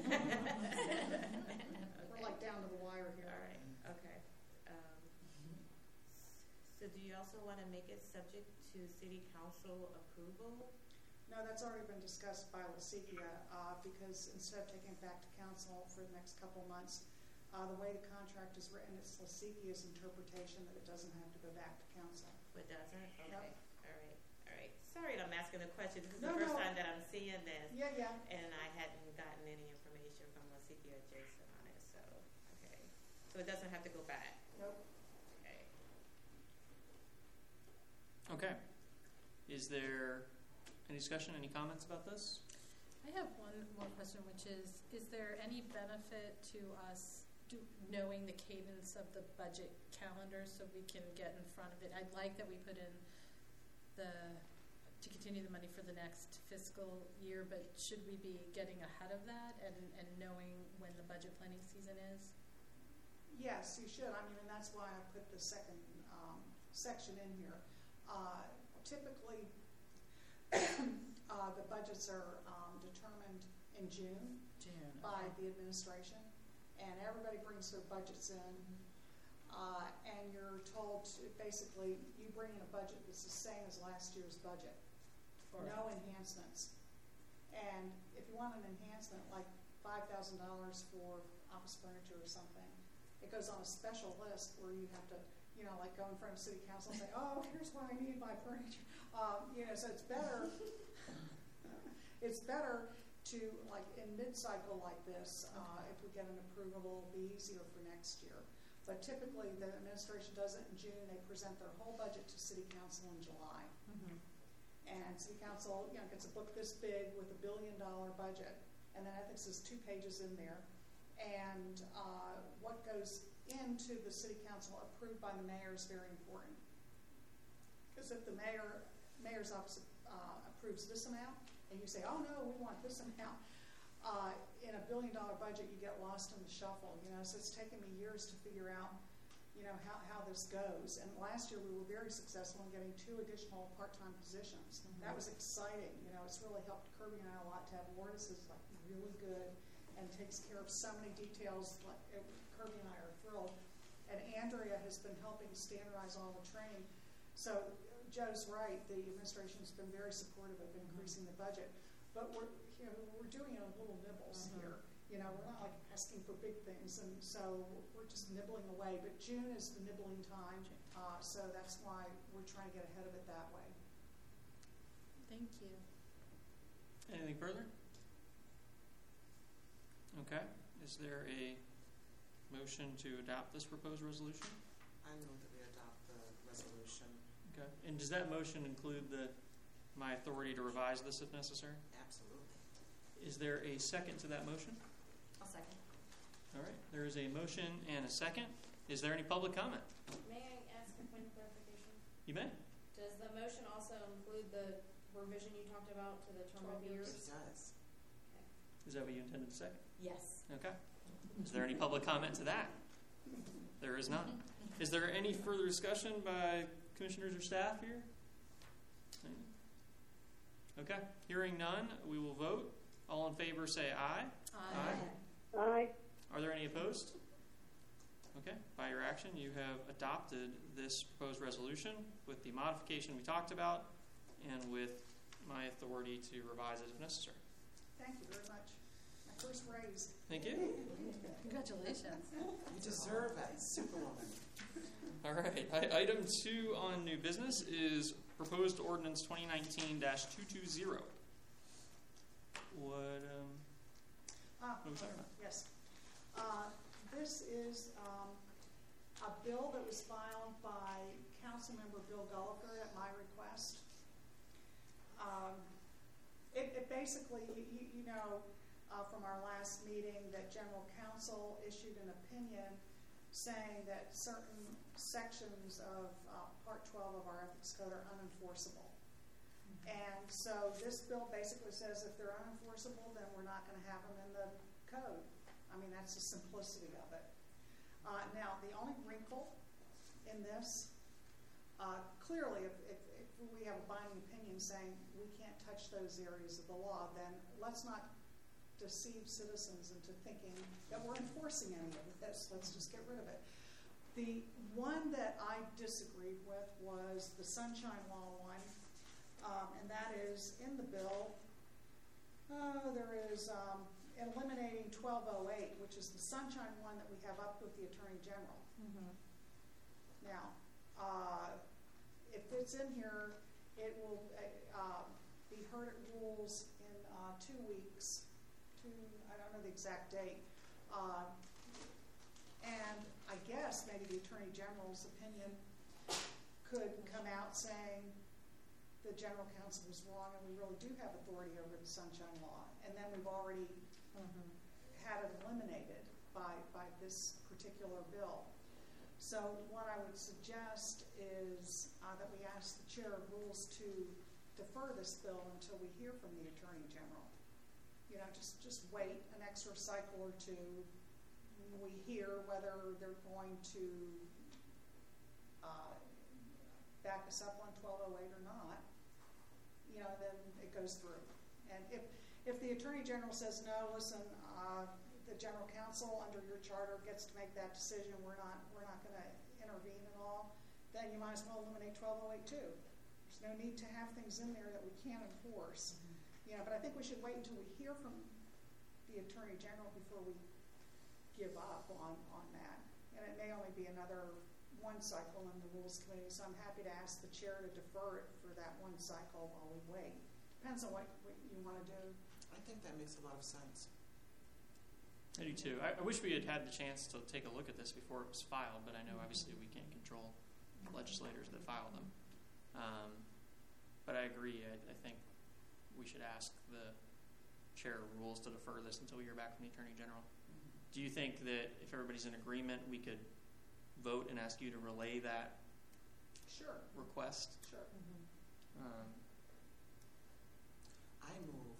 We're like down to the wire here. all right, okay. Um, so do you also want to make it subject to city council approval? No, that's already been discussed by Lasikia, uh, because instead of taking it back to council for the next couple months, uh, the way the contract is written, it's Lasikia's interpretation that it doesn't have to go back to council. It doesn't? Okay, Yep. all right, all right. Sorry that I'm asking the question. This is No, the first no. time that I'm seeing this. Yeah, yeah. And I hadn't gotten any information from Lasikia or Jason on it, so, okay. So it doesn't have to go back? Nope. Okay. Okay. Is there any discussion, any comments about this? I have one more question, which is, is there any benefit to us do, knowing the cadence of the budget calendar so we can get in front of it? I'd like that we put in the, to continue the money for the next fiscal year, but should we be getting ahead of that and, and knowing when the budget planning season is? Yes, you should. I mean, and that's why I put the second um, section in here. Uh, typically, uh, the budgets are um, determined in June, June by okay. the administration, and everybody brings their budgets in, mm-hmm. uh, and you're told to basically you bring in a budget that's the same as last year's budget, right. No enhancements. And if you want an enhancement like five thousand dollars for office furniture or something, it goes on a special list where you have to, you know, like go in front of city council and say, oh, here's what I need my furniture. Um, you know, so it's better, it's better to, like in mid-cycle like this, uh, if we get an approval, it'll be easier for next year. But typically the administration does it in June. They present their whole budget to city council in July. Mm-hmm. And city council, you know, gets a book this big with a billion dollar budget. And then ethics is two pages in there. And uh, what goes into the city council approved by the mayor is very important. Because if the mayor mayor's office uh, approves this amount, and you say, oh no, we want this amount, uh, in a billion dollar budget you get lost in the shuffle. You know, so it's taken me years to figure out, you know, how, how this goes. And last year we were very successful in getting two additional part-time positions. Mm-hmm. That was exciting. You know, it's really helped Kirby and I a lot to have Lourdes is like really good and takes care of so many details. Like it, Kirby and I are thrilled. And Andrea has been helping standardize all the training. So Joe's right. The administration's been very supportive of increasing mm-hmm. the budget. But we're, you know, we're doing it in little nibbles mm-hmm. here. You know, we're not like asking for big things, and so we're just nibbling away. But June is the nibbling time, uh, so that's why we're trying to get ahead of it that way. Thank you. Anything further? Okay. Is there a motion to adopt this proposed resolution? I move that we adopt the resolution. Okay. And does that motion include the my authority to revise this if necessary? Absolutely. Is there a second to that motion? I'll second. All right. There is a motion and a second. Is there any public comment? May I ask a point of clarification? You may. Does the motion also include the revision you talked about to the term of years? It does. Okay. Is that what you intended to say? Yes. Okay. Is there any public comment to that? There is none. Is there any further discussion by commissioners or staff here? Okay. Hearing none, we will vote. All in favor say aye. Aye. Aye. Aye. Are there any opposed? Okay. By your action, you have adopted this proposed resolution with the modification we talked about and with my authority to revise it if necessary. Thank you very much. My first raise. Thank you. Congratulations. You deserve that, Superwoman. All right. I, item two on new business is proposed ordinance twenty nineteen dash two twenty. What, um, Ah, what are we talking about? Yes. Uh, this is um, a bill that was filed by Councilmember Bill Gulliker at my request. Um, it, it basically, you, you, you know, uh, from our last meeting that General Counsel issued an opinion saying that certain sections of uh, Part twelve of our Ethics Code are unenforceable. And so this bill basically says if they're unenforceable, then we're not going to have them in the code. I mean, that's the simplicity of it. Uh, now, the only wrinkle in this, uh, clearly, if, if, if we have a binding opinion saying we can't touch those areas of the law, then let's not deceive citizens into thinking that we're enforcing any of this. Let's just get rid of it. The one that I disagreed with was the Sunshine Law one. Um, and that is in the bill. Uh, there is um, eliminating twelve oh eight, which is the Sunshine one that we have up with the Attorney General. Mm-hmm. Now, uh, if it's in here, it will uh, be heard at rules in uh, two weeks. Two, I don't know the exact date. Uh, and I guess maybe the Attorney General's opinion could come out saying, the general counsel was wrong and we really do have authority over the Sunshine Law. And then we've already Mm-hmm. had it eliminated by, by this particular bill. So what I would suggest is uh, that we ask the chair of rules to defer this bill until we hear from the Attorney General. You know, just, just wait an extra cycle or two. We hear whether they're going to uh, back us up on twelve oh eight or not. You know, then it goes through. And if if the Attorney General says, no, listen, uh, the General Counsel under your charter gets to make that decision, we're not we're not going to intervene at all, then you might as well eliminate twelve oh eight too. There's no need to have things in there that we can't enforce. Mm-hmm. You know, but I think we should wait until we hear from the Attorney General before we give up on, on that. And it may only be another one cycle in the Rules Committee, so I'm happy to ask the chair to defer it for that one cycle while we wait. Depends on what, what you want to do. I think that makes a lot of sense. I do too. I, I wish we had had the chance to take a look at this before it was filed, but I know obviously we can't control legislators that file them. Um, but I agree. I, I think we should ask the chair of rules to defer this until we hear back from the Attorney General. Do you think that if everybody's in agreement, we could vote and ask you to relay that Sure. request? Sure. Mm-hmm. Um, I move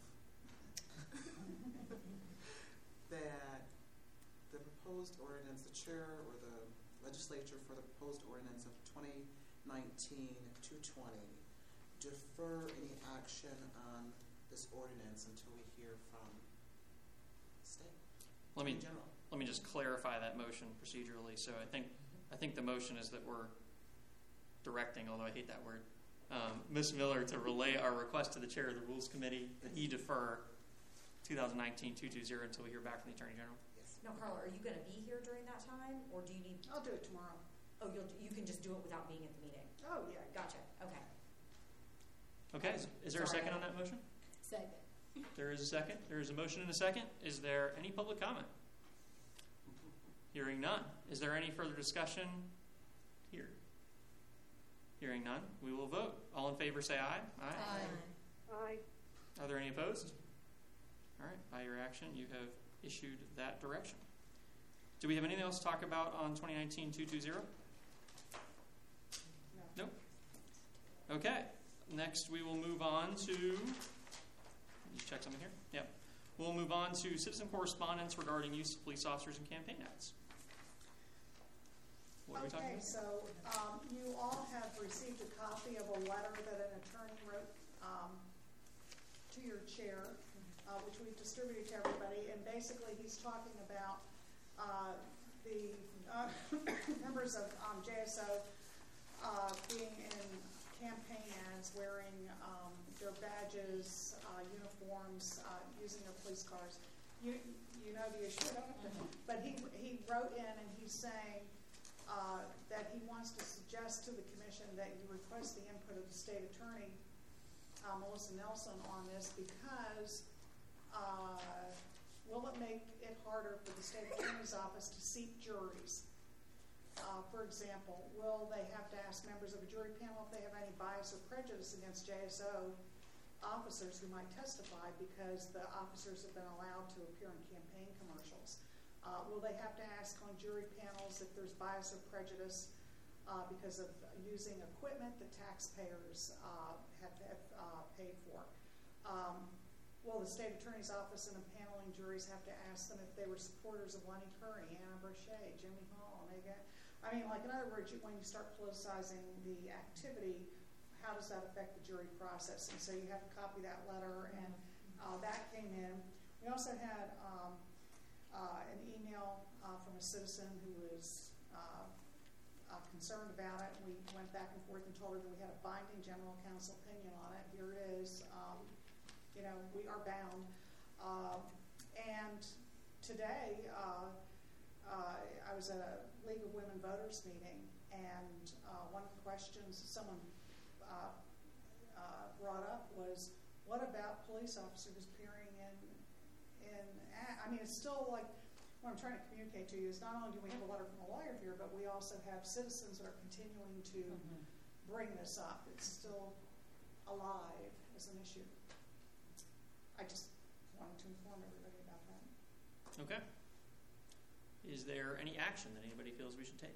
that the proposed ordinance, the chair or the legislature for the proposed ordinance of twenty nineteen two twenty, defer any action on this ordinance until we hear from the state. let me in general. let me just clarify that motion procedurally. So I think I think the motion is that we're directing, although I hate that word, um, Miz Miller to relay our request to the chair of the Rules Committee that he defer twenty nineteen two twenty until we hear back from the Attorney General. Yes. Now, Carla, are you going to be here during that time, or do you need? I'll do it tomorrow. Oh, you'll you can just do it without being at the meeting. Oh, yeah. Gotcha. Okay. Okay. Is, is there a Sorry. second on that motion? Second. There is a second. There is a motion and a second. Is there any public comment? Hearing none. Is there any further discussion here? Hearing none, we will vote. All in favor say aye. Aye. Aye. Are there any opposed? All right. By your action, you have issued that direction. Do we have anything else to talk about on twenty nineteen two twenty? No. Nope. Okay. Next, we will move on to. Just check something here. Yep. We'll move on to citizen correspondence regarding use of police officers and campaign ads. What are we talking Okay, about? so um, you all have received a copy of a letter that an attorney wrote um, to your chair, uh, which we've distributed to everybody. And basically, he's talking about uh, the uh, members of um, J S O uh, being in campaign ads, wearing um, their badges, uh, uniforms, uh, using their police cars. You you know the issue, I don't have to, but he he wrote in and he's saying uh, that he wants to suggest to the commission that you request the input of the state attorney, uh, Melissa Nelson, on this because uh, will it make it harder for the state attorney's office to seat juries? Uh, for example, will they have to ask members of a jury panel if they have any bias or prejudice against J S O officers who might testify because the officers have been allowed to appear in campaign commercials? Uh, will they have to ask on jury panels if there's bias or prejudice uh, because of using equipment that taxpayers uh, have, have uh, paid for? Um, will the state attorney's office and impaneling juries have to ask them if they were supporters of Lenny Curry, Anna Brochet, Jimmy Hall, Megan? I mean, like in other words, you, when you start politicizing the activity, how does that affect the jury process? And so you have to copy that letter, and uh, that came in. We also had um, uh, an email uh, from a citizen who was uh, uh, concerned about it. We went back and forth and told her that we had a binding general counsel opinion on it. Here it is. Um, you know, we are bound. Uh, and today, uh, uh, I was at a League of Women Voters meeting, and uh, one of the questions someone uh, uh, brought up was, what about police officers appearing in, in, I mean, it's still like, what I'm trying to communicate to you is not only do we have a letter from a lawyer here, but we also have citizens that are continuing to mm-hmm. bring this up. It's still alive as an issue. I just wanted to inform everybody about that. Okay. Is there any action that anybody feels we should take?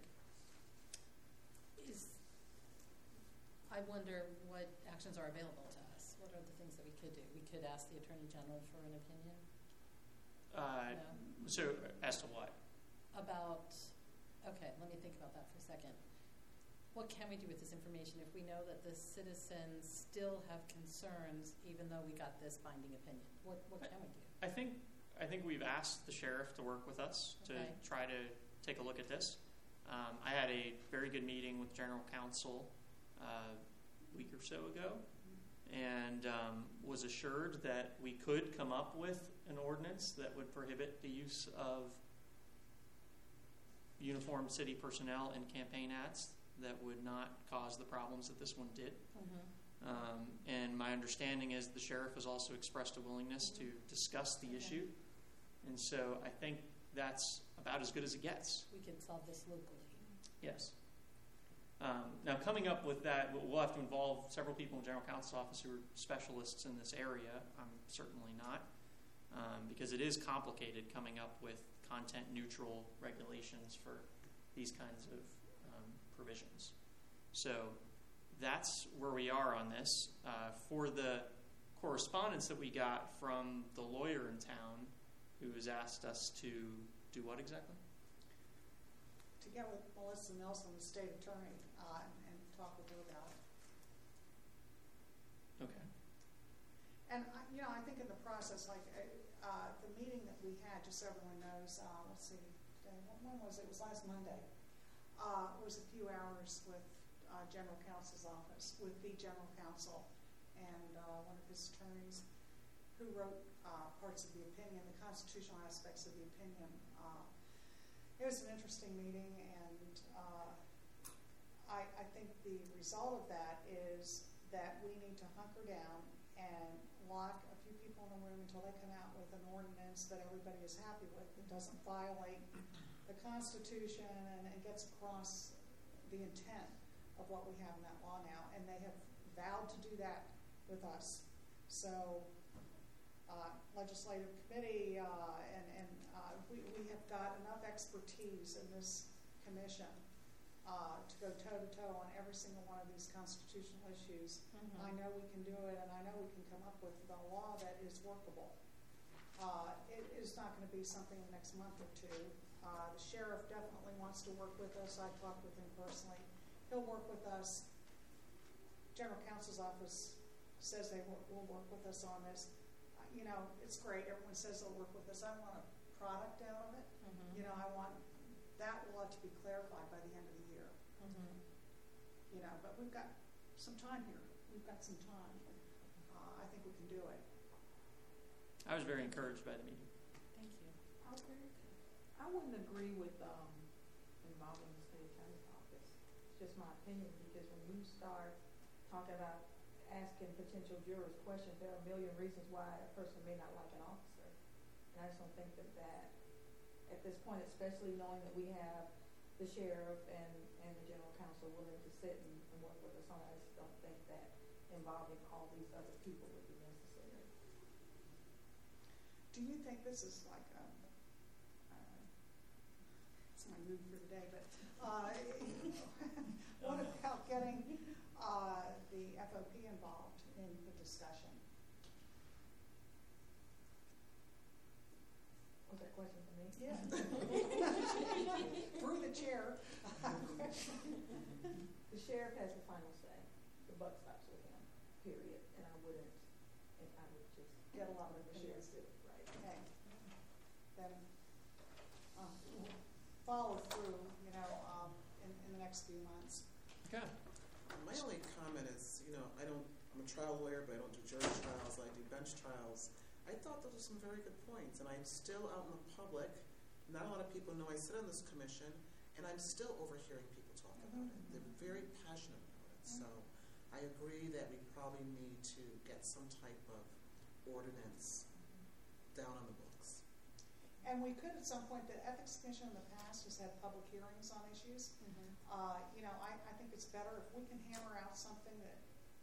Is, I wonder what actions are available to us. What are the things that we could do? We could ask the Attorney General for an opinion. Uh, No. So, as to what? About, okay, let me think about that for a second. What can we do with this information if we know that the citizens still have concerns even though we got this binding opinion? What what can we do? I think I think we've asked the sheriff to work with us to Okay. try to take a look at this. Um, I had a very good meeting with General Counsel uh, a week or so ago, and um, was assured that we could come up with an ordinance that would prohibit the use of uniformed city personnel in campaign ads that would not cause the problems that this one did. Mm-hmm. Um, and my understanding is the sheriff has also expressed a willingness to discuss the Okay. issue. And so I think that's about as good as it gets. We could solve this locally. Yes. Um, now, coming up with that, we'll- we'll have to involve several people in General Counsel's office who are specialists in this area. I'm certainly not, um, because it is complicated coming up with content-neutral regulations for these kinds of um, provisions. So that's where we are on this. Uh, for the correspondence that we got from the lawyer in town, who has asked us to do what exactly? To get with Melissa Nelson, the state attorney, uh, and talk with her about it. Okay. And, I, you know, I think in the process, like, uh, the meeting that we had, just so everyone knows, uh, let's see, today, when was it? It was last Monday. Uh, it was a few hours with uh, General Counsel's office, with the General Counsel and uh, one of his attorneys who wrote uh, parts of the opinion, the constitutional aspects of the opinion. Uh, it was an interesting meeting, and uh, I, I think the result of that is that we need to hunker down and lock a few people in a room until they come out with an ordinance that everybody is happy with, that doesn't violate the Constitution and, and gets across the intent of what we have in that law now. And they have vowed to do that with us. So uh, legislative committee uh, and, and uh, we, we have got enough expertise in this commission uh, to go toe-to-toe on every single one of these constitutional issues. Mm-hmm. I know we can do it, and I know we can come up with a law that is workable. Uh, it is not going to be something in the next month or two. Uh, the sheriff definitely wants to work with us. I talked with him personally. He'll work with us. General Counsel's office says they will, will work with us on this. Uh, you know, it's great. Everyone says they'll work with us. I want a product out of it. Mm-hmm. You know, I want that law to be clarified by the end of the year. Mm-hmm. You know, but we've got some time here. We've got some time. Uh, I think we can do it. I was very encouraged by the meeting. Thank you. Okay. I wouldn't agree with um, involving the state attorney's office. It's just my opinion, because when you start talking about asking potential jurors questions, there are a million reasons why a person may not like an officer. And I just don't think that that, at this point, especially knowing that we have the sheriff and, and the general counsel willing to sit and, and work with us on it, I just don't think that involving all these other people would be necessary. Do you think this is like a, uh, it's my mood for today, but uh, what about getting uh, the F O P involved in the discussion? Was that a question for me? Yeah. Through the chair. The sheriff has the final say. The buck stops with him, period. And I wouldn't, and I would just Get a lot of let the sheriff opinions. do it, right? Okay. Then uh, follow through, you know, um, in, in the next few months. Okay. My only comment is, you know, I don't, I'm a trial lawyer, but I don't do jury trials, I do bench trials. I thought those were some very good points, and I'm still out in the public. Not a lot of people know I sit on this commission, and I'm still overhearing people talk about it. They're very passionate about it. So I agree that we probably need to get some type of ordinance down on the books. And we could at some point, the Ethics Commission in the past has had public hearings on issues. Mm-hmm. Uh, you know, I, I think it's better if we can hammer out something that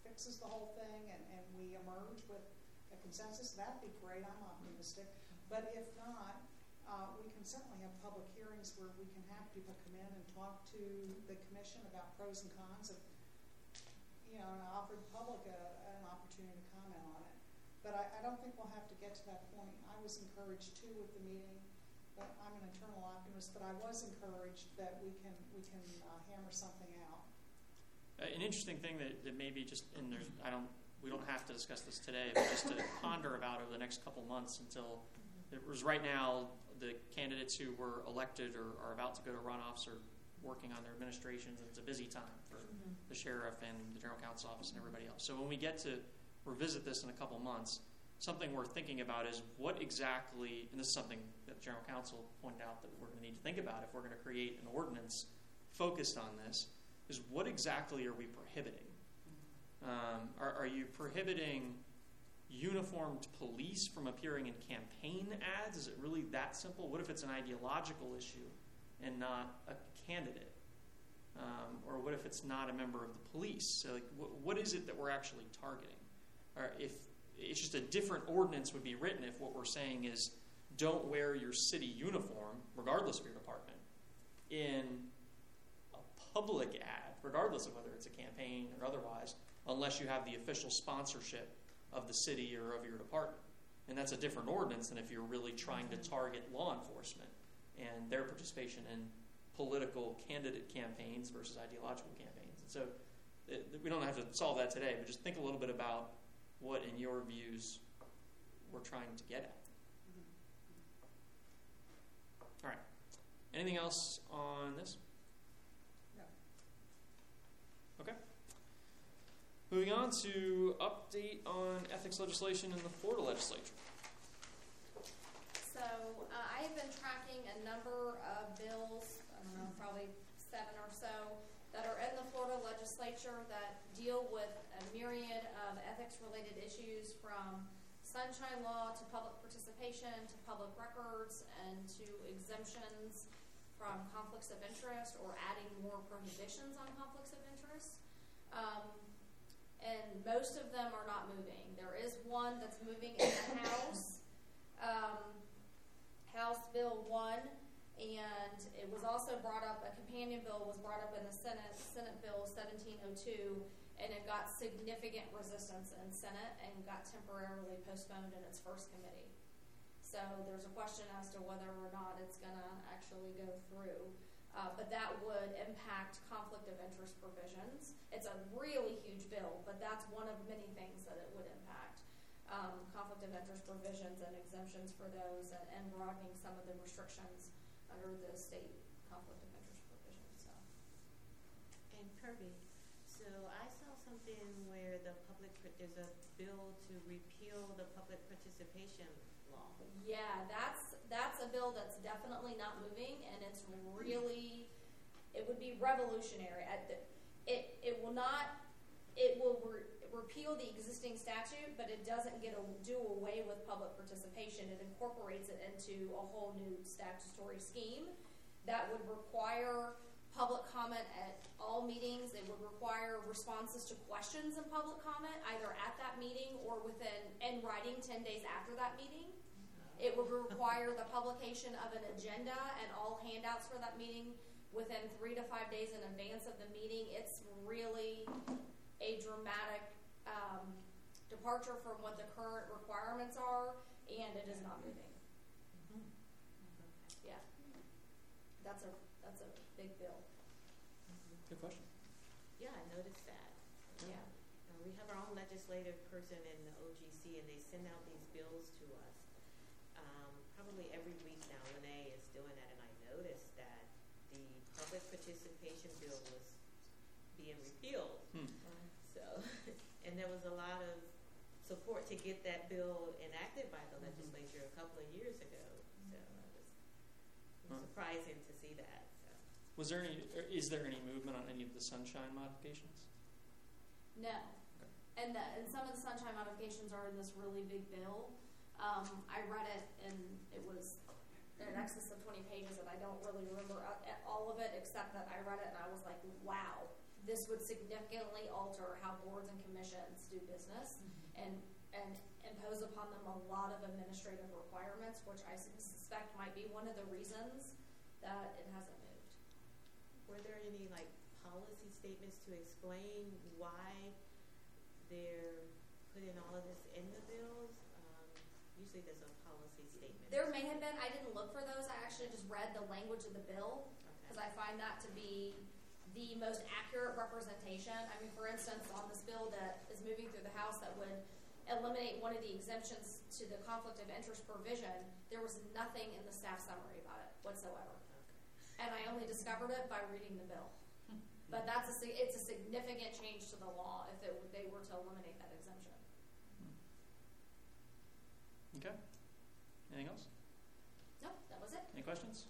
fixes the whole thing and, and we emerge with a consensus, that'd be great. I'm optimistic. But if not, uh, we can certainly have public hearings where we can have people come in and talk to the commission about pros and cons of, you know, and offer the public a, an opportunity to comment on it. But I, I don't think we'll have to get to that point. I was encouraged too with the meeting, but I'm an eternal optimist. But I was encouraged that we can we can uh, hammer something out. Uh, an interesting thing that, that maybe just and there's I don't we don't have to discuss this today, but just to ponder about over the next couple months until it was right now the candidates who were elected or are about to go to runoffs are working on their administrations. It's a busy time for mm-hmm. the sheriff and the general counsel's office and everybody else. So when we get to revisit this in a couple months, something we're thinking about is what exactly, and this is something that the general counsel pointed out that we're going to need to think about if we're going to create an ordinance focused on this, is what exactly are we prohibiting? Um, are, are you prohibiting uniformed police from appearing in campaign ads? Is it really that simple? What if it's an ideological issue and not a candidate? Um, or what if it's not a member of the police? So, like, wh- what is it that we're actually targeting? Or if it's just a different ordinance would be written if what we're saying is don't wear your city uniform, regardless of your department, in a public ad, regardless of whether it's a campaign or otherwise, unless you have the official sponsorship of the city or of your department. And that's a different ordinance than if you're really trying to target law enforcement and their participation in political candidate campaigns versus ideological campaigns. And so it, we don't have to solve that today, but just think a little bit about what, in your views, we're trying to get at. All right. Anything else on this? No. Okay. Moving on to update on ethics legislation in the Florida legislature. So uh, I have been tracking a number of bills, I don't know, probably seven or so, that are in the Florida legislature that deal with a myriad of ethics-related issues, from sunshine law to public participation to public records and to exemptions from conflicts of interest or adding more prohibitions on conflicts of interest. Um, and most of them are not moving. There is one that's moving in the House, um, House Bill one, and it was also brought up, a companion bill was brought up in the Senate, Senate Bill seventeen oh two, and it got significant resistance in Senate and got temporarily postponed in its first committee. So there's a question as to whether or not it's going to actually go through. Uh, but that would impact conflict of interest provisions. It's a really huge bill, but that's one of many things that it would impact. Um, conflict of interest provisions and exemptions for those, and, and broadening some of the restrictions under the state conflict of interest provisions. So. And Kirby, so I saw something where the public, there's a bill to repeal the public participation law. Yeah, that's that's a bill that's definitely not moving, and it's really, it would be revolutionary. It it will not, it will re- repeal the existing statute, but it doesn't get a, do away with public participation. It incorporates it into a whole new statutory scheme that would require public comment at all meetings. It would require responses to questions in public comment, either at that meeting or within, in writing ten days after that meeting. It would require the publication of an agenda and all handouts for that meeting within three to five days in advance of the meeting. It's really a dramatic um, departure from what the current requirements are, and it is not moving. Mm-hmm. Yeah, that's a that's a big bill. Good question. Yeah, I noticed that. Yeah, uh, we have our own legislative person in the O G C, and they send out these bills to us. Probably every week now, Lene is doing that, and I noticed that the public participation bill was being repealed. Hmm. So, and there was a lot of support to get that bill enacted by the mm-hmm. legislature a couple of years ago. So it was, it was huh. surprising to see that. So. Was there any? Is there any movement on any of the sunshine modifications? No. Okay. And the, and some of the sunshine modifications are in this really big bill. Um, I read it, and it was in excess of twenty pages, and I don't really remember all of it, except that I read it, and I was like, wow, this would significantly alter how boards and commissions do business and and impose upon them a lot of administrative requirements, which I suspect might be one of the reasons that it hasn't moved. Were there any like policy statements to explain why they're putting all of this in the bills? Um, usually there's a policy statement. There may have been. I didn't look for those. I actually just read the language of the bill because I find that to be the most accurate representation. I mean, for instance, on this bill that is moving through the House that would eliminate one of the exemptions to the conflict of interest provision, there was nothing in the staff summary about it whatsoever. Okay. And I only discovered it by reading the bill. But that's a, it's a significant change to the law if it, they were to eliminate that exemption. Okay. Anything else? No, that was it. Any questions?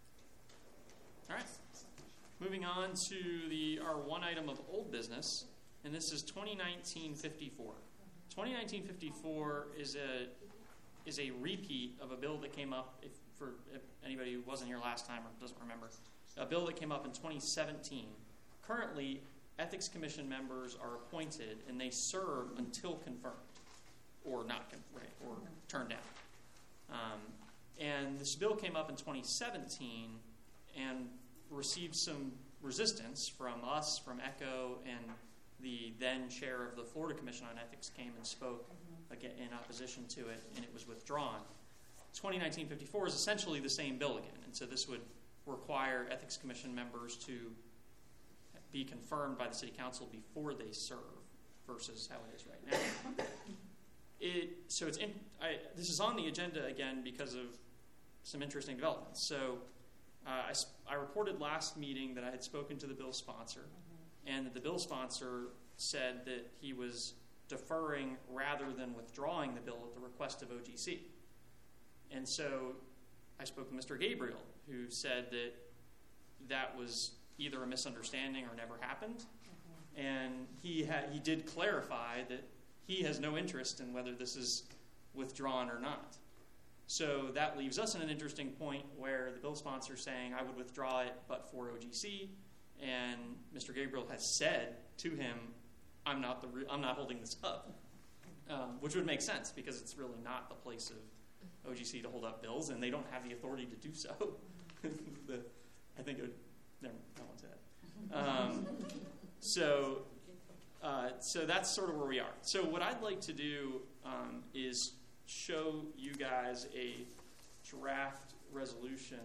All right. Moving on to the our one item of old business, and this is twenty nineteen fifty-four. twenty nineteen fifty-four is a is a repeat of a bill that came up, if, for if anybody who wasn't here last time or doesn't remember, a bill that came up in twenty seventeen. Currently, Ethics Commission members are appointed and they serve until confirmed, or not, right, or turned down. Um, and this bill came up in twenty seventeen and received some resistance from us, from ECHO, and the then chair of the Florida Commission on Ethics came and spoke again in opposition to it, and it was withdrawn. twenty nineteen fifty-four is essentially the same bill again, and so this would require Ethics Commission members to be confirmed by the City Council before they serve, versus how it is right now. It so it's in, I, this is on the agenda again because of some interesting developments. So uh, I, I reported last meeting that I had spoken to the bill sponsor, mm-hmm. and that the bill sponsor said that he was deferring rather than withdrawing the bill at the request of O G C. And so I spoke with Mister Gabriel, who said that that was either a misunderstanding or never happened. Mm-hmm. And he had he did clarify that he has no interest in whether this is withdrawn or not. So that leaves us in an interesting point where the bill sponsor is saying, I would withdraw it but for O G C, and Mister Gabriel has said to him, I'm not the re- I'm not holding this up, um, which would make sense because it's really not the place of O G C to hold up bills, and they don't have the authority to do so. the, I think it would, never, no one said. Um, so, uh, so that's sort of where we are. So what I'd like to do um, is show you guys a draft resolution.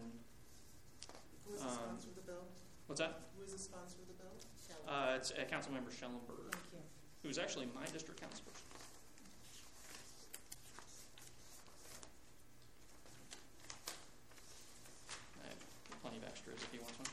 Who is the um, sponsor of the bill? What's that? Who is the sponsor of the bill? Uh, it's uh, Councilmember Schellenberg, Thank you. who's actually my district councilperson. I have plenty of extras if he wants one.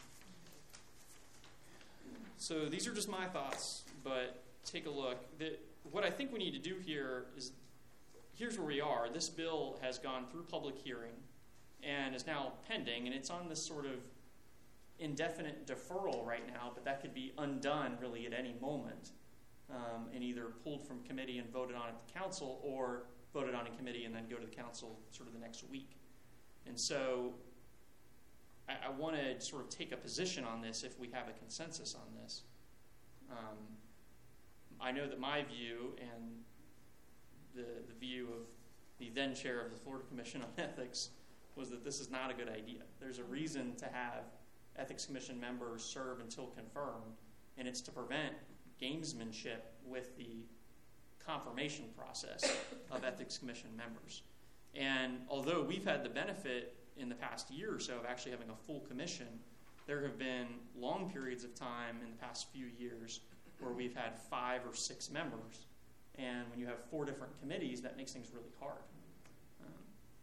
So these are just my thoughts, but take a look. The, what I think we need to do here is, here's where we are. This bill has gone through public hearing and is now pending, and it's on this sort of indefinite deferral right now, but that could be undone really at any moment, um, and either pulled from committee and voted on at the council, or voted on in committee and then go to the council sort of the next week. And so I, I want to sort of take a position on this if we have a consensus on this. Um, I know that my view and the, the view of the then chair of the Florida Commission on Ethics was that this is not a good idea. There's a reason to have Ethics Commission members serve until confirmed, and it's to prevent gamesmanship with the confirmation process of Ethics Commission members. And although we've had the benefit in the past year or so of actually having a full commission, there have been long periods of time in the past few years where we've had five or six members. And when you have four different committees, that makes things really hard. Um,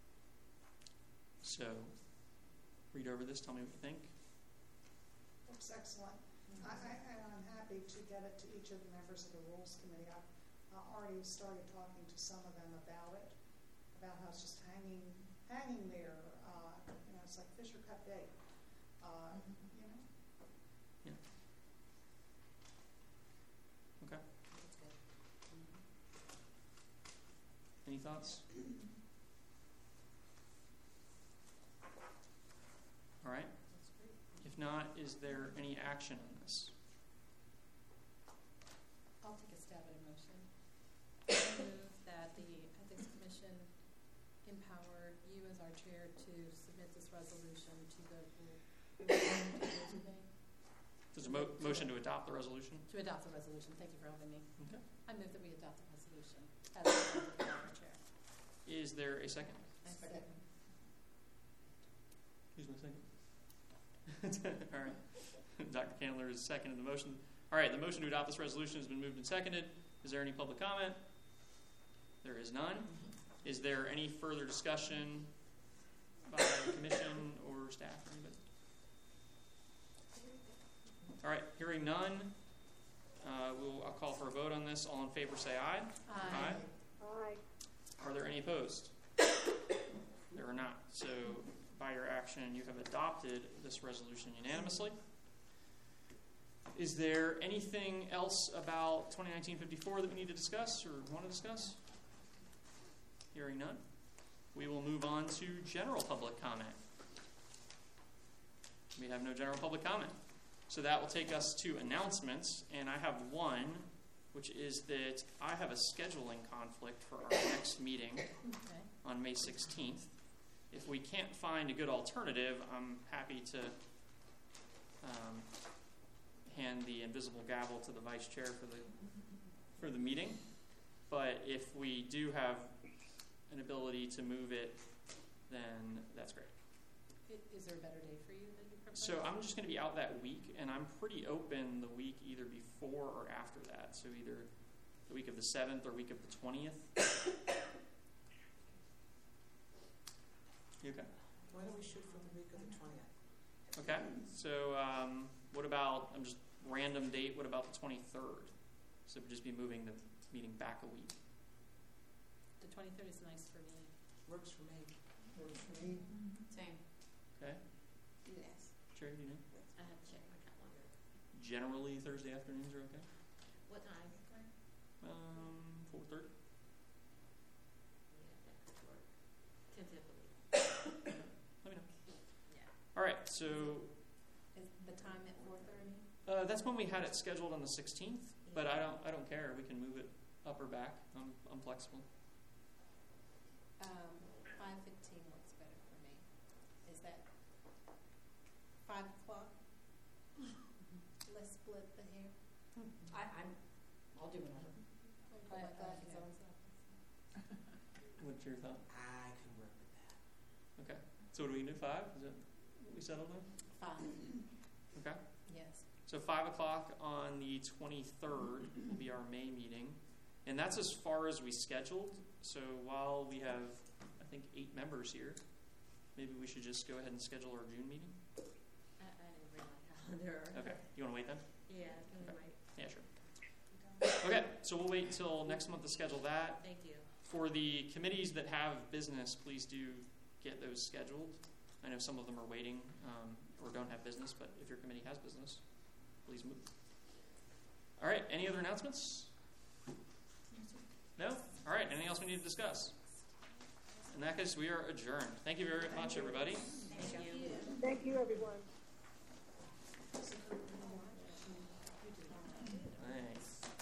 so read over this, tell me what you think. Looks excellent. Mm-hmm. I, I, and I'm happy to get it to each of the members of the Rules Committee. I've uh, already started talking to some of them about it, about how it's just hanging hanging there. Uh, you know, it's like fish or cut bait. Uh, mm-hmm. You know? Yeah. Okay. That's good. Mm-hmm. Any thoughts? All right. If not, is there any action on this? that the Ethics Commission empower you as our chair to submit this resolution to the rules committee. There's a mo- motion to adopt the resolution. To adopt the resolution. Thank you for helping me. Okay. I move that we adopt the resolution as the chair. Is there a second? I second. Who's my second? All right. Doctor Candler is seconded the motion. All right, the motion to adopt this resolution has been moved and seconded. Is there any public comment? There is none. Is there any further discussion by the commission or staff or anybody? All right, hearing none, uh, we'll, I'll call for a vote on this. All in favor say aye. Aye. Aye. Are there any opposed? There are not. So by your action, you have adopted this resolution unanimously. Is there anything else about twenty nineteen fifty-four that we need to discuss or want to discuss? Hearing none, we will move on to general public comment. We have no general public comment. So that will take us to announcements, and I have one, which is that I have a scheduling conflict for our next meeting Okay. on May sixteenth. If we can't find a good alternative, I'm happy to um, hand the invisible gavel to the vice chair for the for the meeting. But if we do have an ability to move it, then that's great. I- Is there a better day for you that you prefer? So I'm just going to be out that week, and I'm pretty open the week either before or after that. So either the week of the seventh or week of the twentieth. You okay? Why don't we shoot for the week of the twentieth? Okay. So um, what about, I'm just random date, what about the twenty-third? So we'd just be moving the meeting back a week. The twenty-third is nice for me. Works for me. Works for me. Same. Okay. Yes. Cherry, do you know? I have to check my calendar. Generally Thursday afternoons are okay? What time? Um, four thirty. Yeah, that could work. Tentatively. Let me know. Yeah. All right. So Is the time at four thirty? uh, that's when we had it scheduled on the sixteenth. But I don't. I don't care. We can move it up or back. I'm. I'm flexible. Um, five fifteen works better for me. Is that five o'clock? Let's split the hair. I, I'm, I'll do whatever. Oh my God, it's always What's your thought? I can work with that. Okay. So what do we do? Five? Is that what we settled on? Five, Okay. yes. So five o'clock on the twenty-third will be our May meeting, and that's as far as we scheduled. So while we have, I think, eight members here, maybe we should just go ahead and schedule our June meeting. I, I didn't bring my calendar. Okay. You want to wait then? Yeah, can we Okay. wait? Yeah, sure. Okay. So we'll wait until next month to schedule that. Thank you. For the committees that have business, please do get those scheduled. I know some of them are waiting um, or don't have business, but if your committee has business, please move. All right. Any other announcements? No? All right. Anything else we need to discuss? In that case, we are adjourned. Thank you very much, everybody. Thank you. Thank you, everyone.